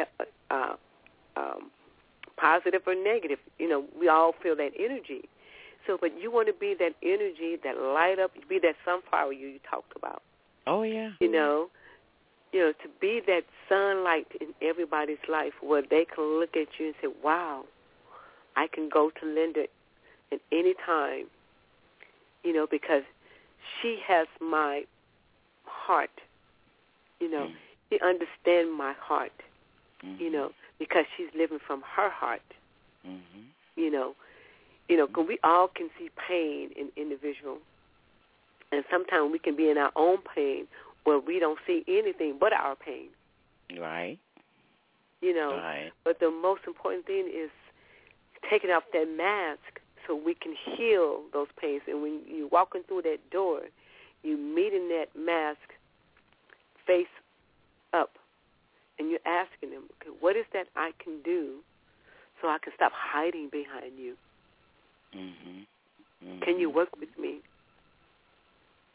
positive or negative, we all feel that energy. So, but you want to be that energy, that light up, be that sunflower you talked about. Oh, yeah. To be that sunlight in everybody's life where they can look at you and say, wow, I can go to Linda at any time, because she has my heart, Mm-hmm. She understands my heart, Mm-hmm. Because she's living from her heart, Mm-hmm. Cause we all can see pain in individual, and sometimes we can be in our own pain where we don't see anything but our pain. Right. Right. But the most important thing is taking off that mask so we can heal those pains. And when you're walking through that door, you're meeting that mask face up, and you're asking them, okay, what is that I can do so I can stop hiding behind you? Mm-hmm. Mm-hmm. Can you work with me?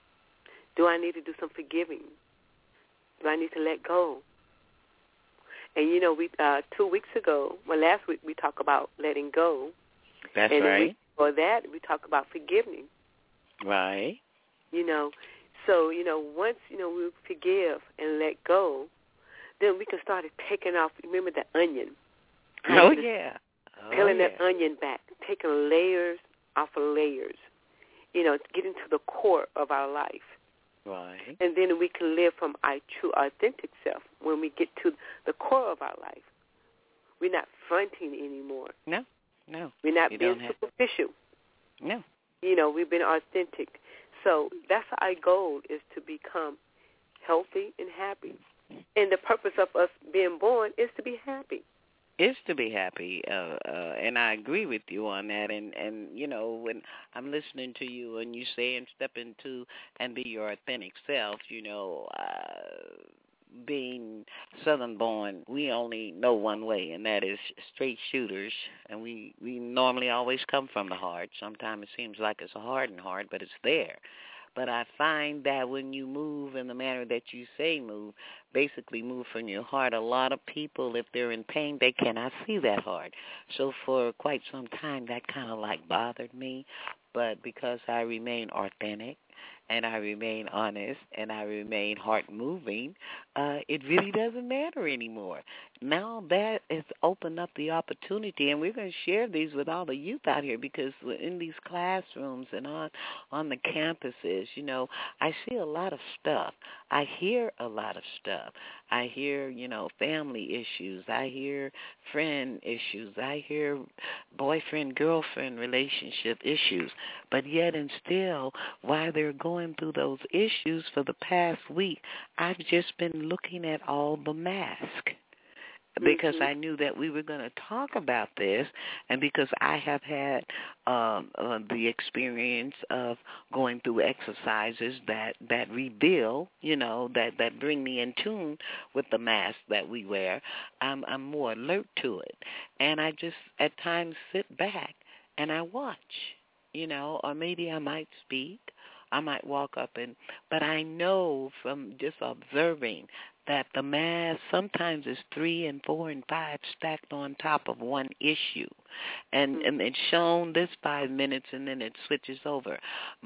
Do I need to do some forgiving? Do I need to let go? And, we 2 weeks ago, last week we talked about letting go. That's and right. And before that, we talked about forgiving. Right. So, once, we forgive and let go, then we can start taking off, remember the onion. Oh, yeah. Peeling that onion back, taking layers off of layers, getting to the core of our life. Right. And then we can live from our true, authentic self when we get to the core of our life. We're not fronting anymore. No. We're not being superficial. No. We've been authentic. So that's our goal, is to become healthy and happy. And the purpose of us being born is to be happy. Is to be happy, and I agree with you on that. And when I'm listening to you and you say and step into and be your authentic self, being Southern born, we only know one way, and that is straight shooters. And we normally always come from the heart. Sometimes it seems like it's a hardened heart, but it's there. But I find that when you move in the manner that you say move, basically move from your heart, a lot of people, if they're in pain, they cannot see that heart. So for quite some time, that kind of like bothered me. But because I remain authentic and I remain honest and I remain heart-moving, it really doesn't matter anymore. Now that has opened up the opportunity, and we're going to share these with all the youth out here, because in these classrooms and on the campuses, I see a lot of stuff. I hear a lot of stuff. I hear, family issues. I hear friend issues. I hear boyfriend-girlfriend relationship issues. But yet and still, while they're going through those issues for the past week, I've just been looking at all the masks, because I knew that we were going to talk about this, and because I have had the experience of going through exercises that reveal, that bring me in tune with the mask that we wear, I'm more alert to it. And I just at times sit back and I watch, or maybe I might speak. I might walk up but I know from just observing that the mass sometimes is 3 and 4 and 5 stacked on top of one issue. And it's shown this 5 minutes and then it switches over.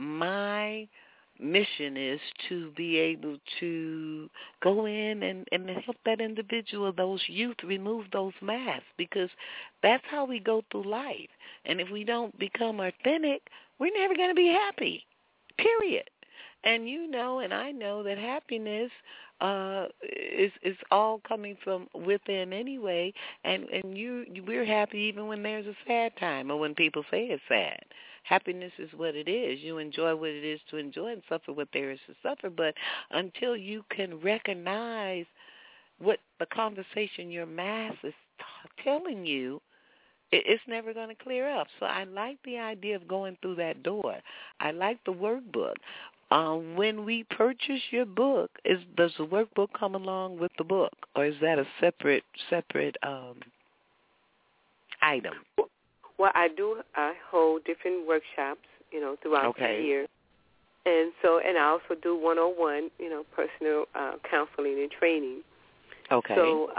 My mission is to be able to go in and help that individual, those youth, remove those masks, because that's how we go through life. And if we don't become authentic, we're never going to be happy. Period. And and I know that happiness is all coming from within anyway, and we're happy even when there's a sad time or when people say it's sad. Happiness is what it is. You enjoy what it is to enjoy and suffer what there is to suffer. But until you can recognize what the conversation your mass is telling you, it's never going to clear up. So I like the idea of going through that door. I like the workbook. When we purchase your book, does the workbook come along with the book, or is that a separate item? Well, I hold different workshops, throughout the year, and I also do 101, personal counseling and training. Okay. So,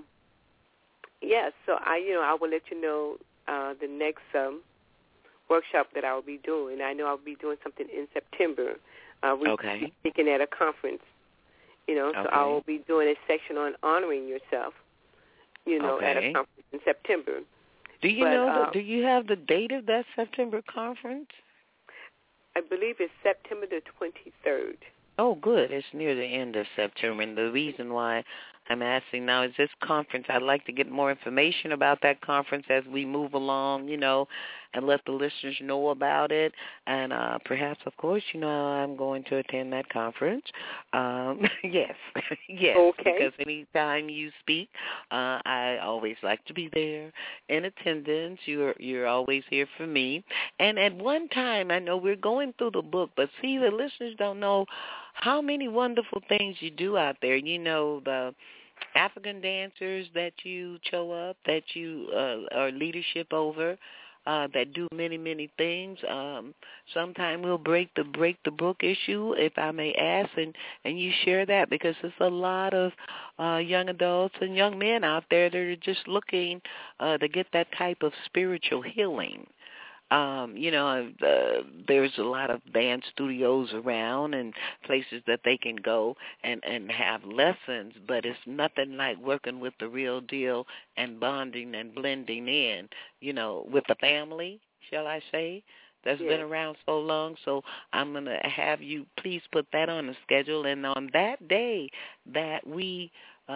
so I will let you know the next workshop that I will be doing. I know I'll be doing something in September. We'll be speaking at a conference, so I will be doing a section on honoring yourself, at a conference in September. Do you have the date of that September conference? I believe it's September the 23rd. Oh, good. It's near the end of September. And the reason why I'm asking now is this conference, I'd like to get more information about that conference as we move along, and let the listeners know about it. And perhaps, of course, I'm going to attend that conference. Yes. Okay. Because anytime you speak, I always like to be there in attendance. You're always here for me. And at one time, I know we're going through the book, but see, the listeners don't know how many wonderful things you do out there. The African dancers that you show up, that you are leadership over. that do many, many things. Sometime we'll break the book issue, if I may ask, and you share that, because there's a lot of young adults and young men out there that are just looking to get that type of spiritual healing. There's a lot of dance studios around and places that they can go and have lessons, but it's nothing like working with the real deal and bonding and blending in, with the family, shall I say, that's been around so long. So I'm going to have you please put that on the schedule, and on that day that we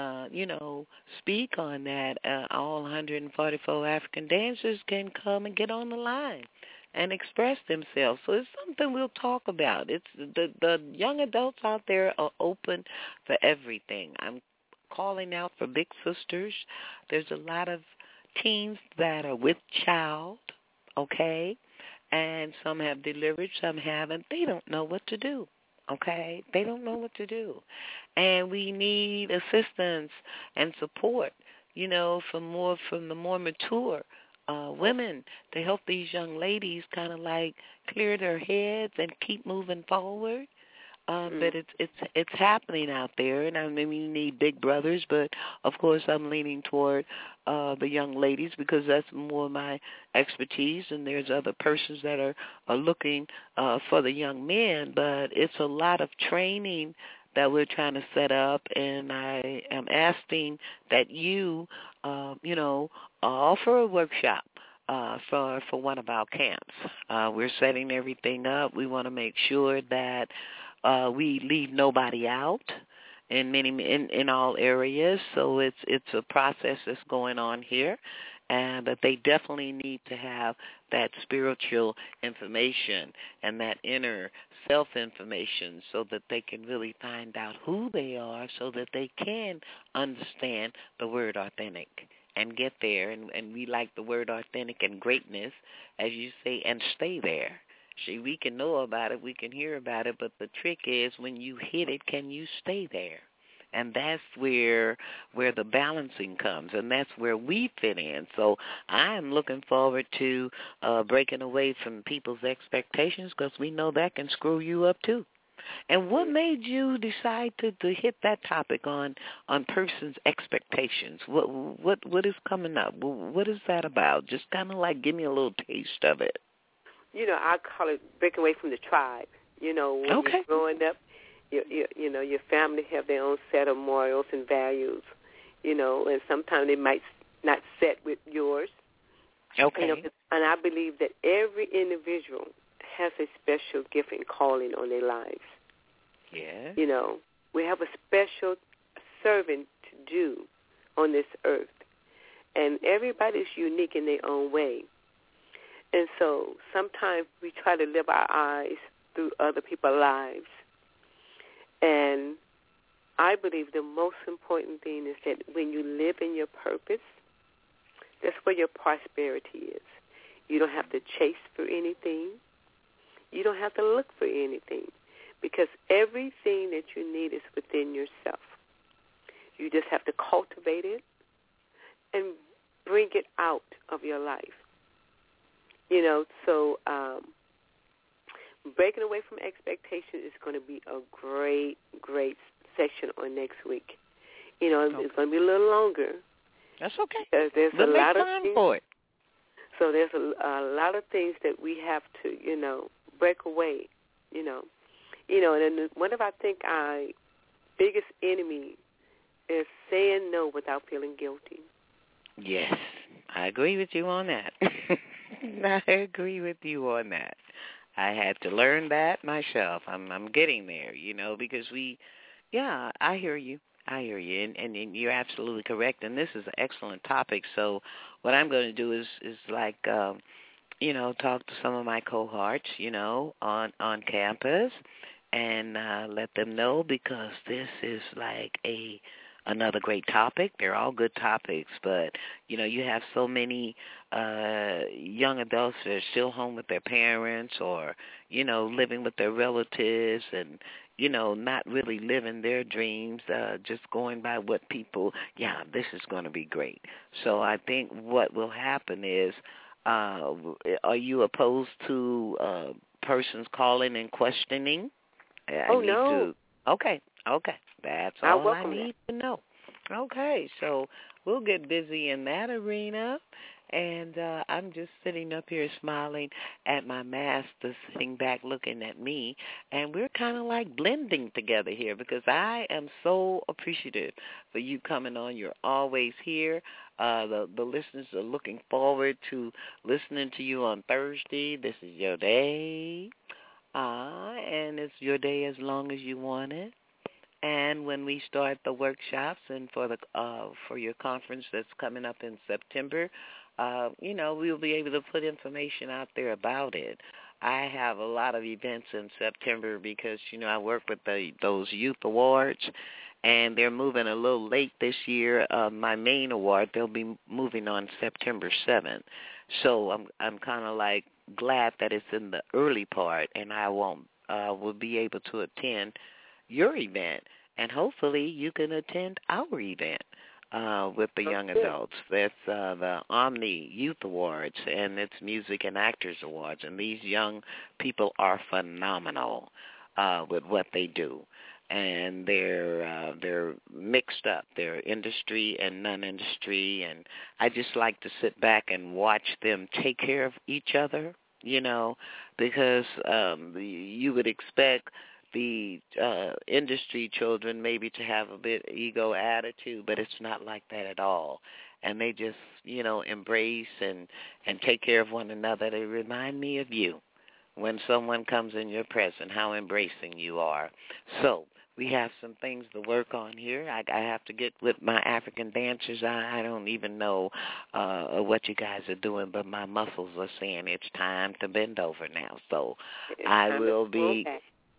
speak on that, all 144 African dancers can come and get on the line and express themselves. So it's something we'll talk about. It's the young adults out there are open for everything. I'm calling out for big sisters. There's a lot of teens that are with child, okay, and some have delivered, some haven't. They don't know what to do. Okay, they don't know what to do, and we need assistance and support, from the more mature women to help these young ladies kind of like clear their heads and keep moving forward. But it's happening out there, and I mean, you need big brothers, but of course I'm leaning toward the young ladies because that's more my expertise, and there's other persons that are looking for the young men, but it's a lot of training that we're trying to set up, and I am asking that you, offer a workshop for one of our camps. We're setting everything up. We want to make sure that we leave nobody out in all areas. So it's a process that's going on here, but they definitely need to have that spiritual information and that inner self information so that they can really find out who they are, so that they can understand the word authentic and get there. And we like the word authentic and greatness, as you say, and stay there. See, we can know about it, we can hear about it, but the trick is when you hit it, can you stay there? And that's where the balancing comes, and that's where we fit in. So I'm looking forward to breaking away from people's expectations, because we know that can screw you up too. And what made you decide to hit that topic on persons' expectations? What is coming up? What is that about? Just kind of like give me a little taste of it. I call it breaking away from the tribe. When you're growing up, your family have their own set of morals and values, and sometimes they might not set with yours. Okay. And I believe that every individual has a special gift and calling on their lives. Yeah. We have a special serving to do on this earth, and everybody's unique in their own way. And so sometimes we try to live our eyes through other people's lives. And I believe the most important thing is that when you live in your purpose, that's where your prosperity is. You don't have to chase for anything. You don't have to look for anything, because everything that you need is within yourself. You just have to cultivate it and bring it out of your life. So breaking away from expectation is going to be a great, great session on next week. It's going to be a little longer. That's okay. Because there's we'll a lot of time things. For it. So there's a lot of things that we have to, break away. And one of our biggest enemy is saying no without feeling guilty. Yes, I agree with you on that. I agree with you on that. I had to learn that myself. I'm getting there, because I hear you. And you're absolutely correct. And this is an excellent topic. So what I'm going to do is like, talk to some of my cohorts, on campus, and let them know, because this is like another great topic. They're all good topics, but, you have so many young adults that are still home with their parents, or, living with their relatives, and, not really living their dreams, just going by what people, this is going to be great. So I think what will happen is Are you opposed to persons calling and questioning? No. Okay. That's all I need to know. Okay, so we'll get busy in that arena. And I'm just sitting up here smiling at my master, sitting back looking at me. And we're kind of like blending together here because I am so appreciative for you coming on. You're always here. The listeners are looking forward to listening to you on Thursday. This is your day. And it's your day as long as you want it. And when we start the workshops and for your conference that's coming up in September, we'll be able to put information out there about it. I have a lot of events in September because, I work with those youth awards, and they're moving a little late this year. My main award, they'll be moving on September 7th. So I'm kind of like glad that it's in the early part, and I will be able to attend your event, and hopefully you can attend our event with the young adults. That's the Omni Youth Awards, and it's Music and Actors Awards, and these young people are phenomenal with what they do, and they're mixed up. They're industry and non-industry, and I just like to sit back and watch them take care of each other, because you would expect the industry children maybe to have a bit ego attitude, but it's not like that at all. And they just, embrace and take care of one another. They remind me of you when someone comes in your presence, how embracing you are. So we have some things to work on here. I have to get with my African dancers. I don't even know what you guys are doing, but my muscles are saying it's time to bend over now. So I will be...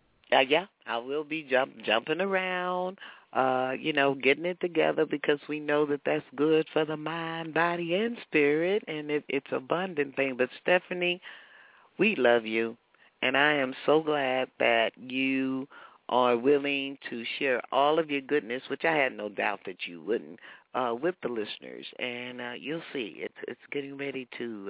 I will be jumping around, getting it together because we know that that's good for the mind, body, and spirit, and it's an abundant thing. But, Stephanie, we love you, and I am so glad that you are willing to share all of your goodness, which I had no doubt that you wouldn't, with the listeners. And you'll see, it's getting ready to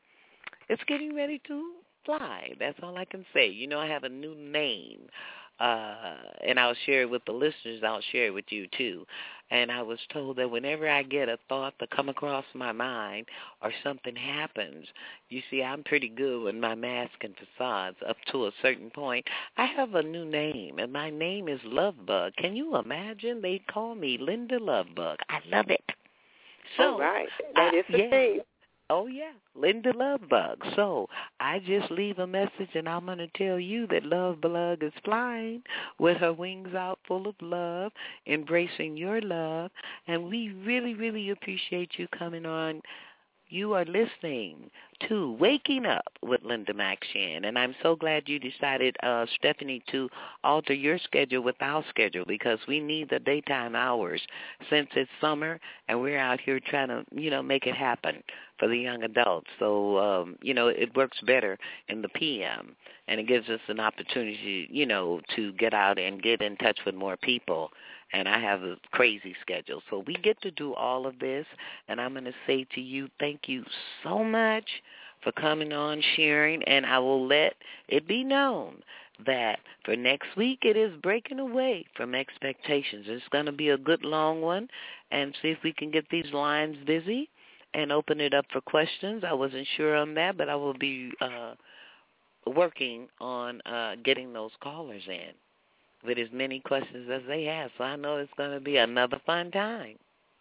fly. That's all I can say. I have a new name, and I'll share it with the listeners. I'll share it with you, too. And I was told that whenever I get a thought to come across my mind or something happens, you see, I'm pretty good with my mask and facades up to a certain point. I have a new name, and my name is Lovebug. Can you imagine? They call me Linda Lovebug. I love it. So, right. That is the thing. Oh, yeah, Linda Lovebug. So I just leave a message, and I'm going to tell you that Lovebug is flying with her wings out full of love, embracing your love, and we really, really appreciate you coming on. You are listening to Waking Up with Linda McShan, and I'm so glad you decided, Stephanie, to alter your schedule with our schedule because we need the daytime hours since it's summer and we're out here trying to, make it happen for the young adults. So, it works better in the PM, and it gives us an opportunity, to get out and get in touch with more people. And I have a crazy schedule. So we get to do all of this, and I'm going to say to you, thank you so much for coming on, sharing, and I will let it be known that for next week it is breaking away from expectations. It's going to be a good long one, and see if we can get these lines busy and open it up for questions. I wasn't sure on that, but I will be working on getting those callers in with as many questions as they have. So I know it's going to be another fun time.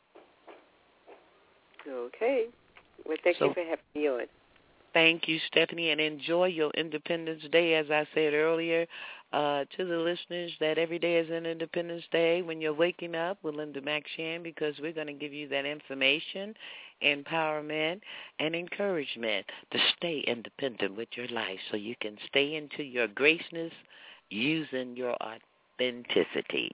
Okay. Well, thank you for having me on. Thank you, Stephanie, and enjoy your Independence Day. As I said earlier to the listeners, that every day is an Independence Day when you're waking up with Linda McShan, because we're going to give you that information, empowerment, and encouragement to stay independent with your life so you can stay into your graceness using your authenticity.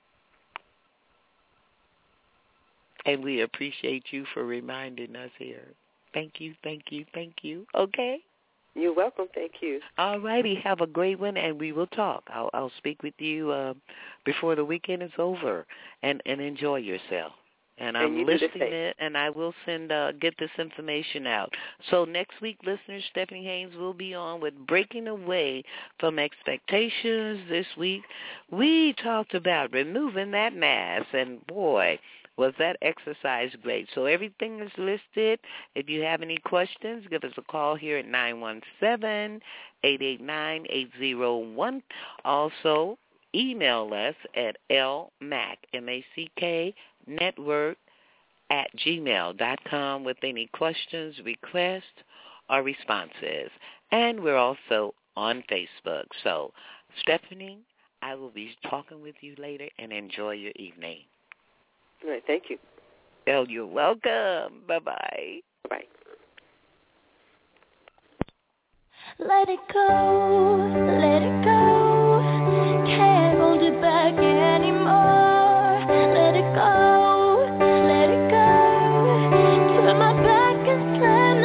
And we appreciate you for reminding us here. Thank you, thank you, thank you. Okay? You're welcome. Thank you. All righty. Have a great one, and we will talk. I'll speak with you before the weekend is over, and enjoy yourself. And I'm listing it, and I will get this information out. So next week, listeners, Stephanie Haynes will be on with Breaking Away from Expectations. This week, we talked about removing that mask, and boy, was that exercise great. So everything is listed. If you have any questions, give us a call here at 917-889-8001. Also, email us at lmack@gmail.com with any questions, requests, or responses. And we're also on Facebook. So, Stephanie, I will be talking with you later, and enjoy your evening. All right, thank you. Oh, you're welcome. Bye-bye. Bye. Let it go, let it go. Can't hold it back anymore. Let it go, let it go. Turn my back and slam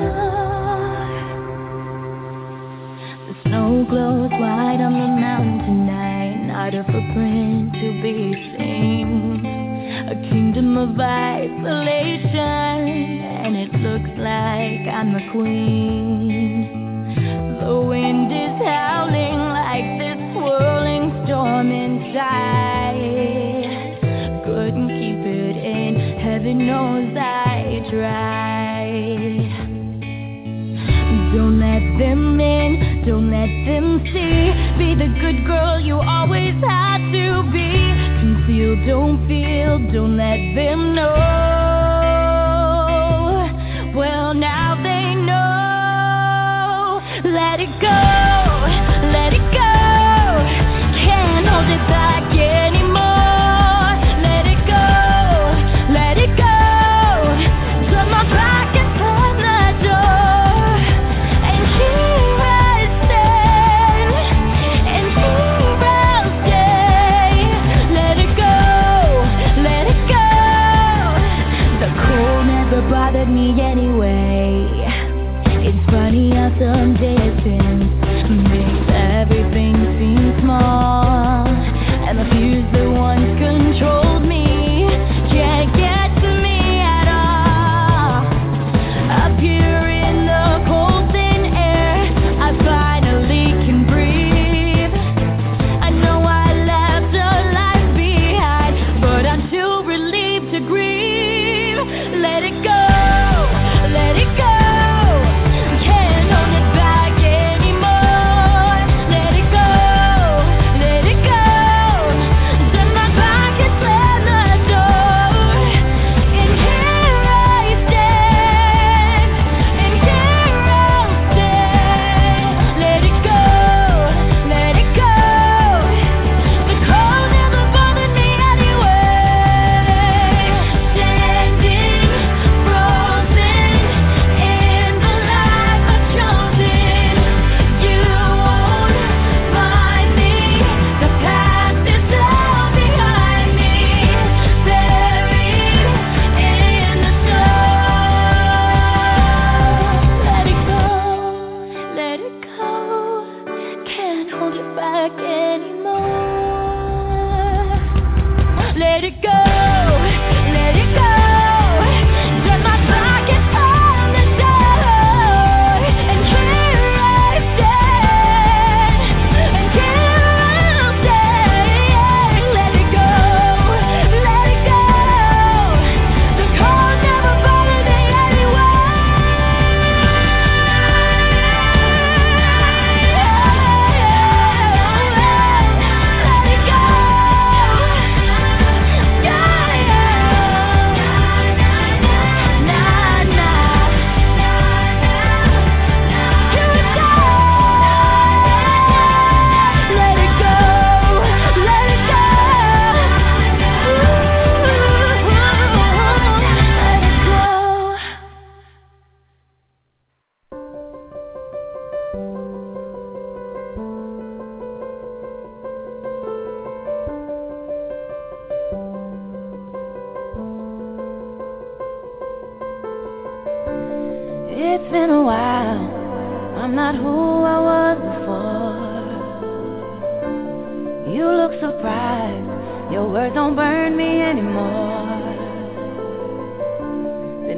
the door. The snow glows white on the mountain tonight. Not a footprint to be seen. A kingdom of isolation, and it looks like I'm the queen. The wind is howling like this swirling storm inside. Couldn't keep it in, heaven knows I tried. Don't let them in, don't let them see. Be the good girl you always had to be. Conceal, don't feel, don't let them know. Well, now they know. Let it go, let it go. Can't hold it back anymore. Let it go, let it go. Turn my back and slam the door. And here I stand, and here I'll stay. Let it go, let it go. The cold never bothered me anyway. It's funny how some distance makes everything seem small, and the fears that once controlled me can't get to me at all. Up here in the cold thin air, I finally can breathe. I know I left a life behind, but I'm too relieved to grieve. Let it go, let it go. Can't hold it back anymore. Let it go, let it go. Turn my back and slam the door. And here I stand, and here I'll stay. Let it go, let it go. The cold never bothered me anyway. Standing frozen in the life I've chosen. You won't find me. The past is all behind me, buried in the snow. Let it go, let it go. Can't hold it back anymore. Let it go, let it go. Turn my back and slam the door. And here I stand, and here I'll stay. Let it go, let it go. The cold never bothered me anyway. Let it go. It's been a while, I'm not who I was before. You look surprised, your words don't burn me anymore.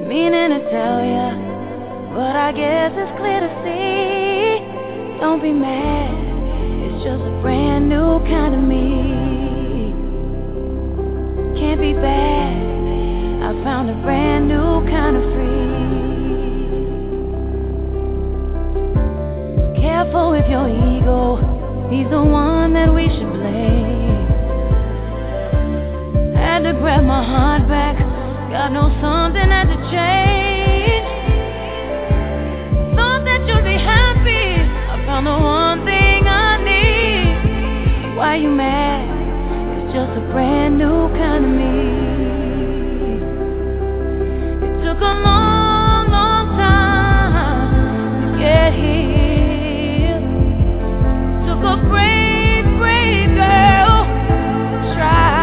meaning to tell ya, but I guess it's clear to see. Don't be mad, it's just a brand new kind of me. Can't be bad, I found a brand new kind of free. Careful with your ego, he's the one that we should blame. Had to grab my heart back, God knows something had to change. Thought that you'd be happy, I found the one thing I need. Why you mad? It's just a brand new kind of me. It took a long, long time to get here. Took a brave, brave girl to try.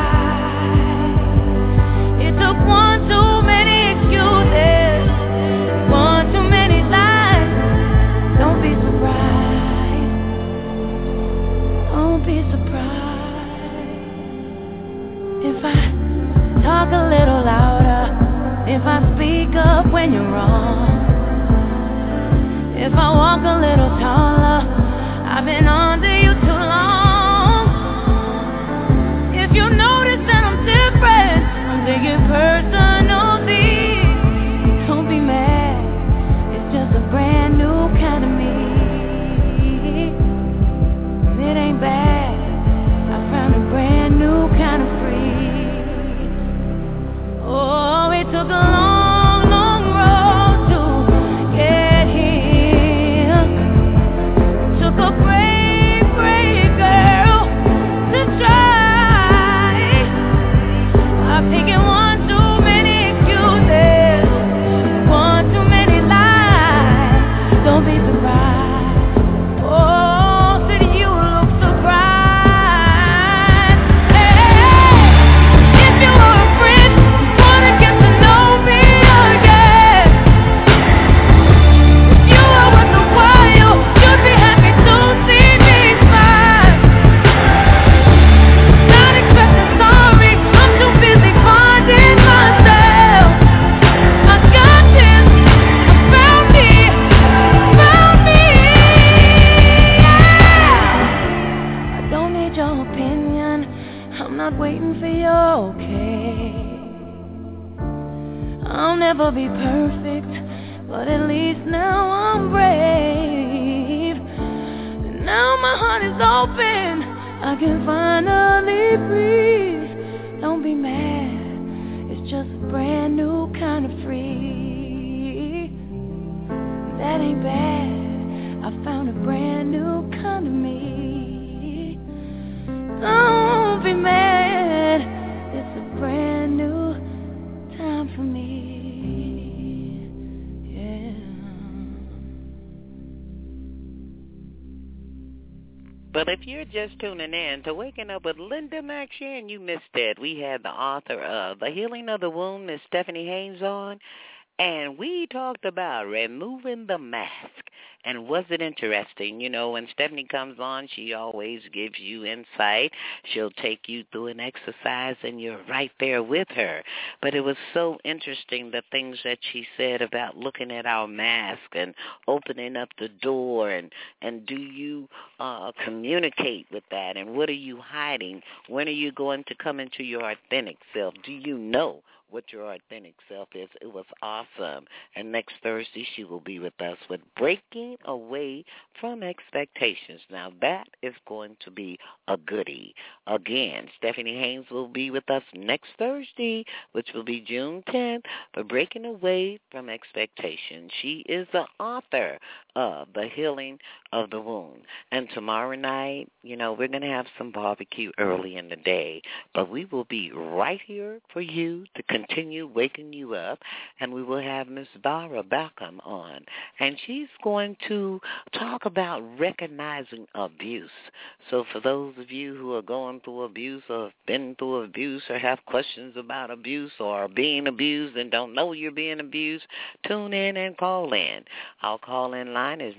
It took one too many excuses, one too many lies. Don't be surprised, don't be surprised if I talk a little louder, if I speak up when you're wrong, if I walk a little taller. I've been under you too long. If you notice that I'm different, I'm taking personally. Don't be mad, it's just a brand new kind of me. It ain't bad, I found a brand new kind of free. Oh, it took a long, long road to get here. Took a brave, brave girl to try. I've taken one too many excuses, one too many lies. Don't be surprised. Oh, so you look surprised. Hey, if you were a friend, wanna get to know me again. If you were worth a while, you'd be happy to see me smile. Not expecting sorry, I'm too busy finding myself. I got this, I found me, yeah. I don't need your opinion, I'm not waiting for your okay. I'll never be perfect, but at least now I'm brave. And now my heart is open, I can finally breathe. Don't be mad, it's just a brand new kind of free. That ain't bad, I found a brand new kind of me. Don't be mad, it's a brand new time for me. Yeah. But if you're just tuning in to Waking Up with Linda McShane, you missed it. We had the author of The Healing of the Wound, Miss Stephanie Haynes, on, and we talked about removing the mask. And was it interesting? You know, when Stephanie comes on, she always gives you insight. She'll take you through an exercise, and you're right there with her. But it was so interesting, the things that she said about looking at our mask and opening up the door, and do you communicate with that? And what are you hiding? When are you going to come into your authentic self? Do you know what your authentic self is? It was awesome. And next Thursday, she will be with us with Breaking Away from Expectations. Now, that is going to be a goodie. Again, Stephanie Haynes will be with us next Thursday, which will be June 10th, for Breaking Away from Expectations. She is the author of The Healing of the Wound. And tomorrow night, you know, we're going to have some barbecue early in the day, but we will be right here for you to continue waking you up, and we will have Miss Bara Beckham on, and she's going to talk about recognizing abuse. So for those of you who are going through abuse or have been through abuse or have questions about abuse or are being abused and don't know you're being abused, tune in and call in. Our call-in line line is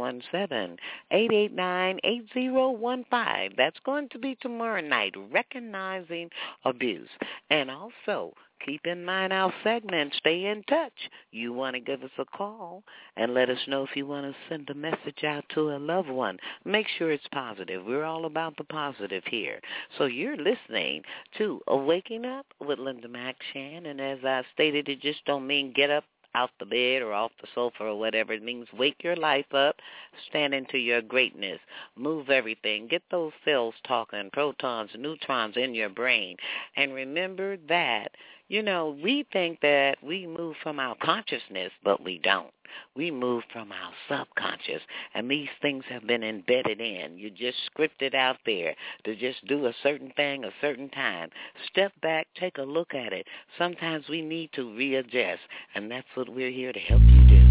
917-889-8015. That's going to be tomorrow night, Recognizing Abuse. And also, keep in mind our segment, stay in touch. You want to give us a call and let us know if you want to send a message out to a loved one. Make sure it's positive. We're all about the positive here. So you're listening to Waking Up with Linda McShan. And as I stated, it just don't mean get up out the bed or off the sofa or whatever. It means wake your life up, stand into your greatness, move everything, get those cells talking, protons, neutrons in your brain. And remember that, you know, we think that we move from our consciousness, but we don't. We move from our subconscious, and these things have been embedded in. You just scripted out there to just do a certain thing a certain time. Step back, take a look at it. Sometimes we need to readjust, and that's what we're here to help you do.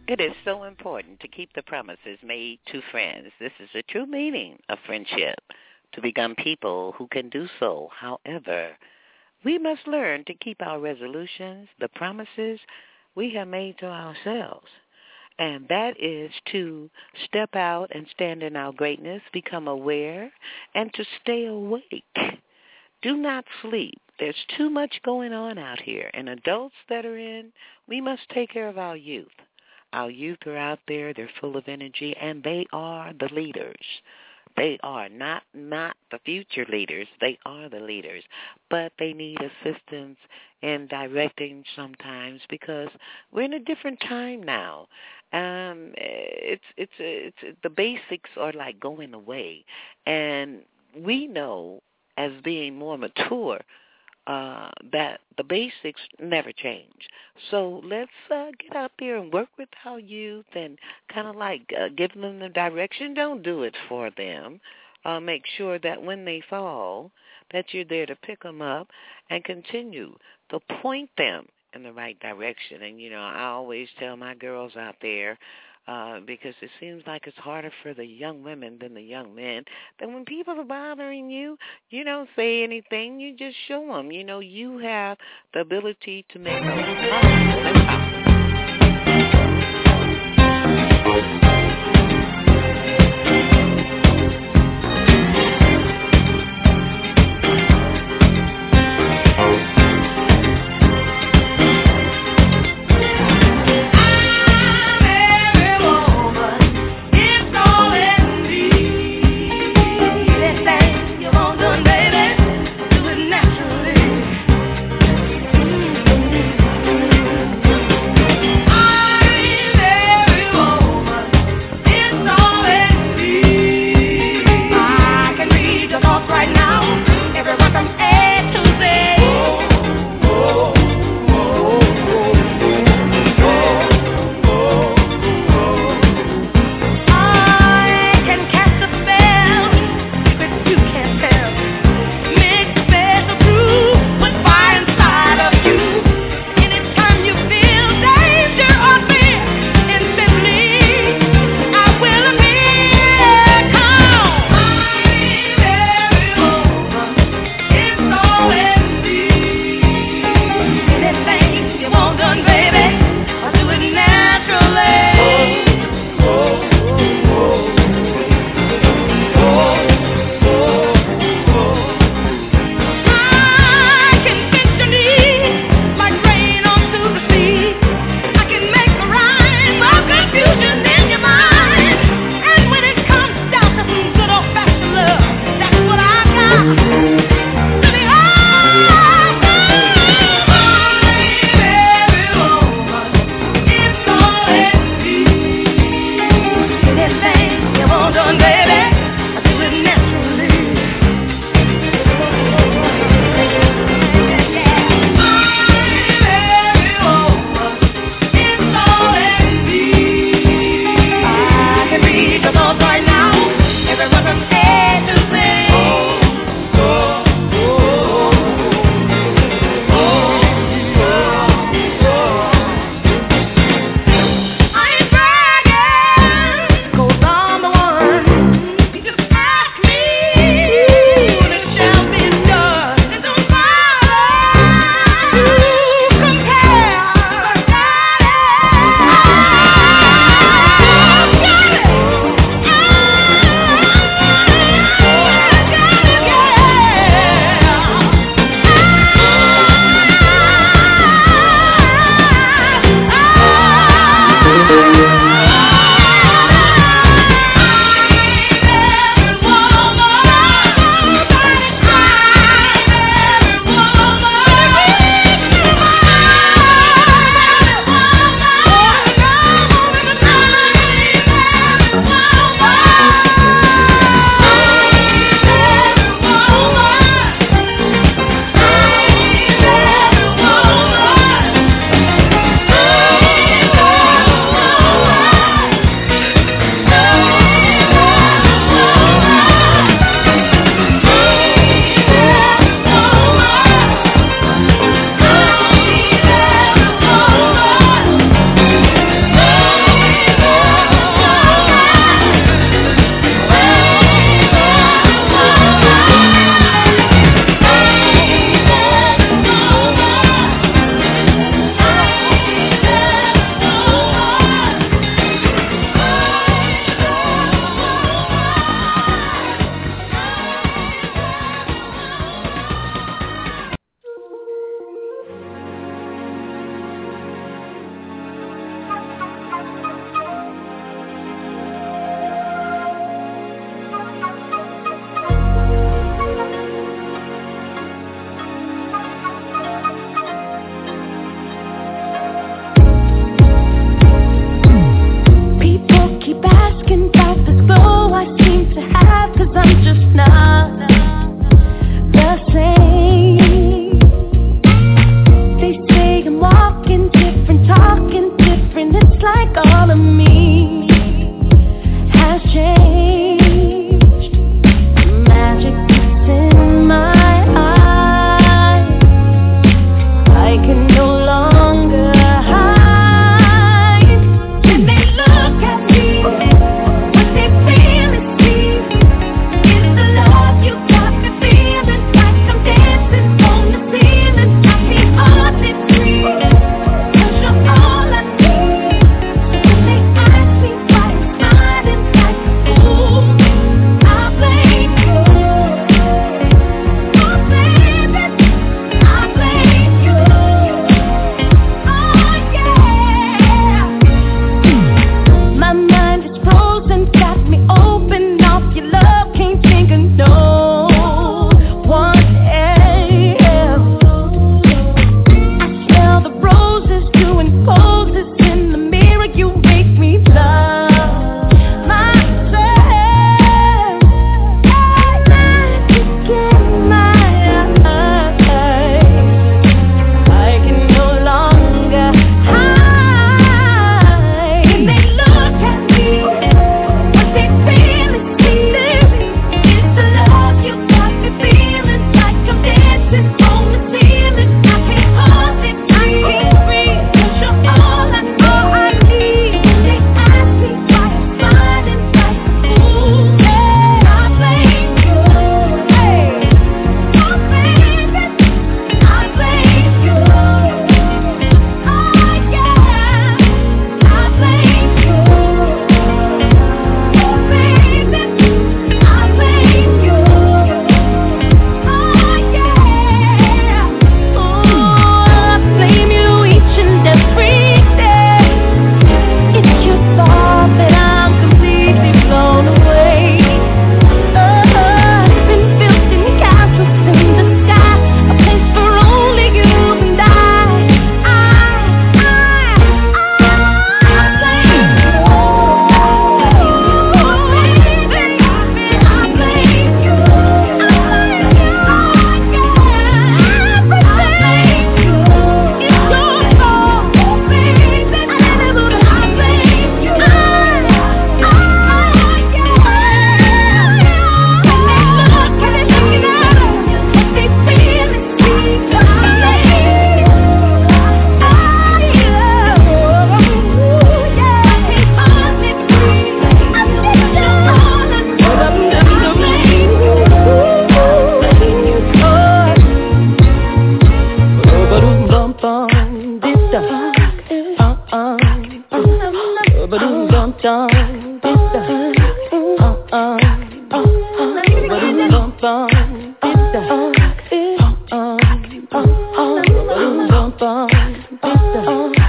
It is so important to keep the promises made to friends. This is the true meaning of friendship, to become people who can do so. However, we must learn to keep our resolutions, the promises we have made to ourselves. And that is to step out and stand in our greatness, become aware, and to stay awake. Do not sleep. There's too much going on out here. And adults that are in, we must take care of our youth. Our youth are out there. They're full of energy, and they are the leaders. They are not the future leaders. They are the leaders. But they need assistance in directing sometimes because we're in a different time now. It's the basics are like going away. And we know as being more mature that the basics never change. So let's get out there and work with our youth and kind of like give them the direction. Don't do it for them. Make sure that when they fall, that you're there to pick them up and continue to point them in the right direction. And, you know, I always tell my girls out there, because it seems like it's harder for the young women than the young men, that when people are bothering you, you don't say anything. You just show them, you know, you have the ability to make those possible. bum dista. Ba-doom bum bum dista. Ba-doom bum bum dista. Ba-doom bum bum dista.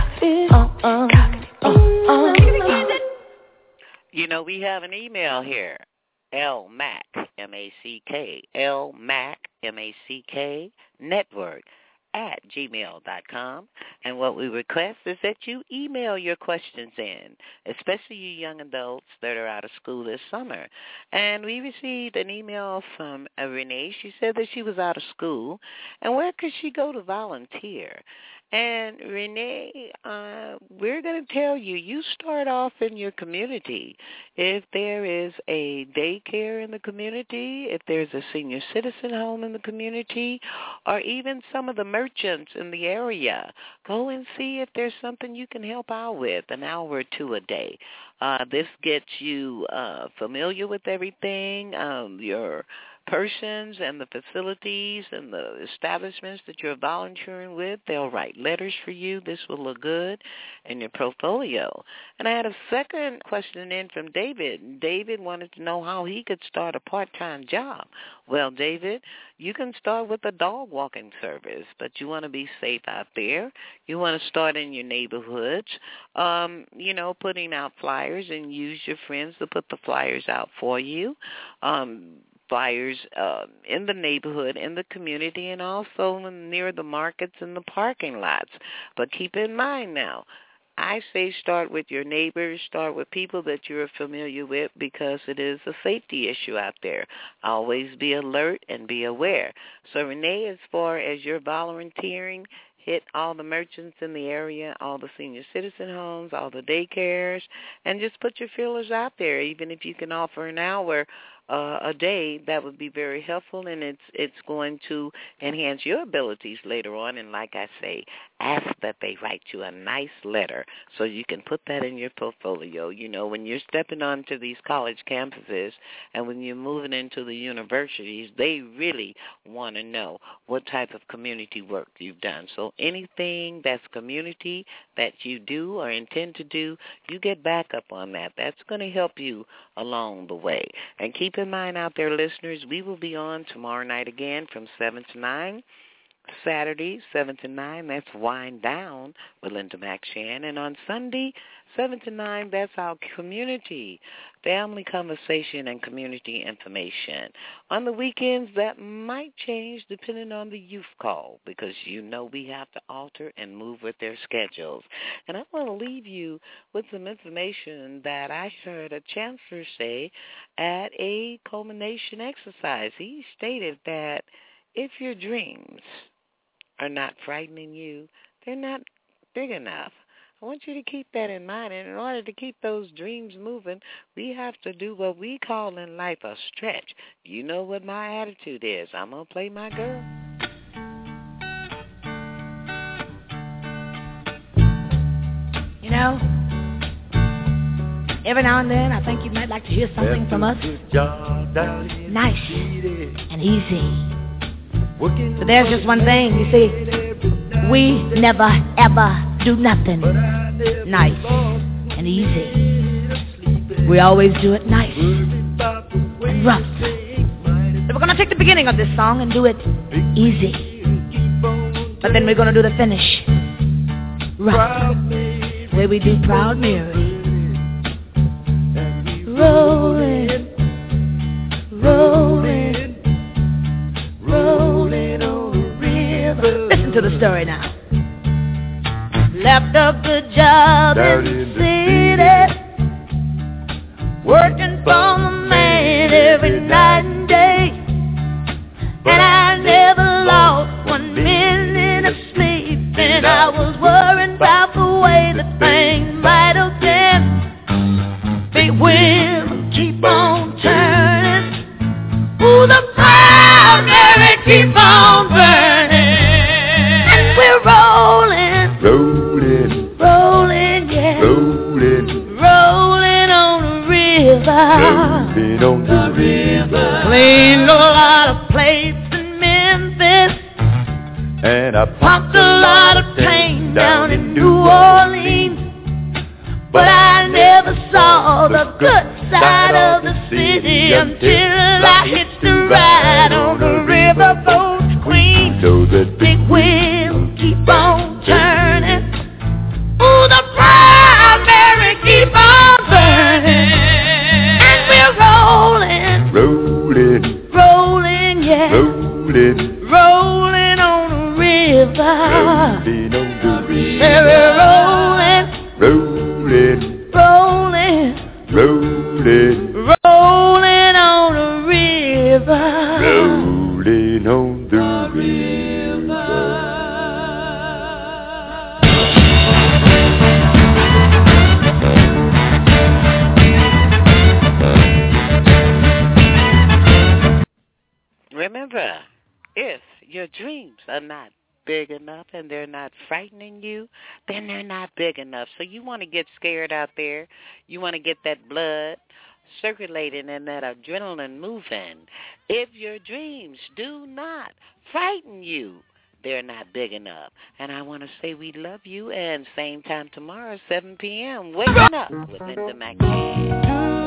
You know, we have an email here. LMAC, M-A-C-K, LMAC, M-A-C-K, network at gmail.com. And what we request is that you email your questions in, especially you young adults that are out of school this summer. And we received an email from Renee. She said that she was out of school, and where could she go to volunteer? And Renee, we're going to tell you, you start off in your community. If there is a daycare in the community, if there's a senior citizen home in the community, or even some of the merchants in the area, go and see if there's something you can help out with, an hour or two a day. This gets you familiar with everything, your persons and the facilities and the establishments that you're volunteering with. They'll write letters for you. This will look good in your portfolio. And I had a second question in from David. David wanted to know how he could start a part-time job. Well, David, you can start with a dog walking service, but you want to be safe out there. You want to start in your neighborhoods, putting out flyers, and use your friends to put the flyers out for you. Flyers in the neighborhood, in the community, and also near the markets and the parking lots. But keep in mind now, I say start with your neighbors, start with people that you're familiar with, because it is a safety issue out there. Always be alert and be aware. So, Renee, as far as your volunteering, hit all the merchants in the area, all the senior citizen homes, all the daycares, and just put your feelers out there. Even if you can offer an hour a day, that would be very helpful, and it's going to enhance your abilities later on. And like I say, ask that they write you a nice letter so you can put that in your portfolio. You know, when you're stepping onto these college campuses and when you're moving into the universities, they really want to know what type of community work you've done. So anything that's community that you do or intend to do, you get back up on that. That's going to help you along the way. And keep in mind out there, listeners, we will be on tomorrow night again from 7 to 9. Saturday, 7 to 9, that's Wind Down with Linda McShan. And on Sunday, 7 to 9, that's our community, family conversation and community information. On the weekends, that might change depending on the youth call, because you know we have to alter and move with their schedules. And I want to leave you with some information that I heard a chancellor say at a culmination exercise. He stated that if your dreams are not frightening you, they're not big enough. I want you to keep that in mind. And in order to keep those dreams moving, we have to do what we call in life a stretch. You know what my attitude is. I'm going to play my girl. You know, every now and then I think you might like to hear something from us. Nice and easy. But there's just one thing, you see, we never ever do nothing nice and easy. We always do it nice and rough. So we're going to take the beginning of this song and do it easy. But then we're going to do the finish rough, the way we do Proud Mary. Rolling, rolling. Rolling on the river. Listen to the story now. Left a good job in the city, working for the man every night and day. And I never lost 1 minute of sleep, and I was worried about the way that things might have been. Big wheels keep on turning. Ooh, the Proud Mary keep on burning. And we're rolling, rolling, rolling, yeah, rolling, rolling on the river, on the river. Cleaned a lot of plates in Memphis, and I popped a lot of champagne down in New Orleans, but I never saw the good side of the city until I hitched a ride on the riverboat queen. So the big wheel keep on turning, ooh, the primary keep on burning, and we're rolling, rolling, rolling, yeah, rolling, rolling on the river, rolling on the river, yeah, we're rolling, rolling, rolling, rolling, rolling on the river, rolling on the river. Remember, if your dreams are not big enough and they're not frightening you, then they're not big enough. So you want to get scared out there. You want to get that blood circulating and that adrenaline moving. If your dreams do not frighten you, they're not big enough. And I want to say we love you, and same time tomorrow, 7 p.m., Waking Up with Linda McCann.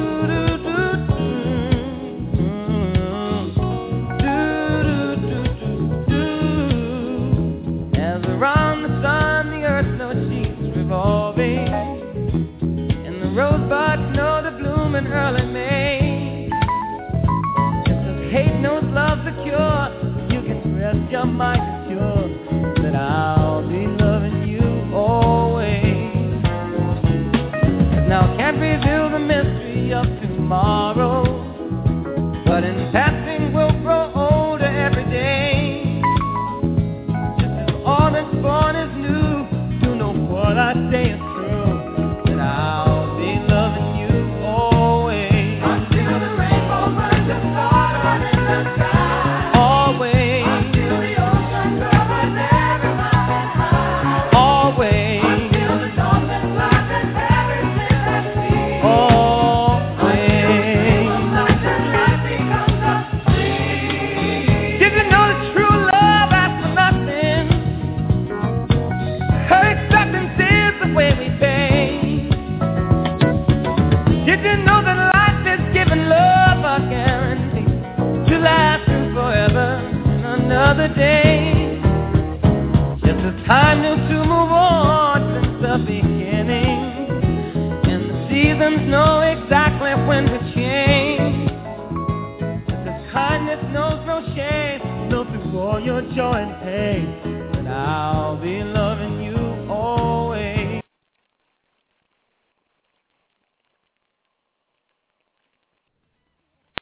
Around the sun, the earth knows she's revolving, and the rosebuds know the bloom in early May. Just as hate knows love's the cure, you can rest your mind assured that I'll be loving you always. Now I can't reveal the mystery of tomorrow, but in passing we'll grow older every day. All that's born is new. You know what I say is true, that I'll be loving you always. Until the rainbow burns the stars in the sky. Always. Until the ocean covers every mountain high. Always. Until the dolphins laugh and perish in the sea. Always. Until life becomes a sea. Did you know that true love asks for nothing? Her acceptance is the way we pay. Did you know that life is giving love a guarantee to last forever in another day? Just as time knew to move on since the beginning, and the seasons know exactly when to change. Just as kindness knows no shame, know through all your joy and pain, that I'll be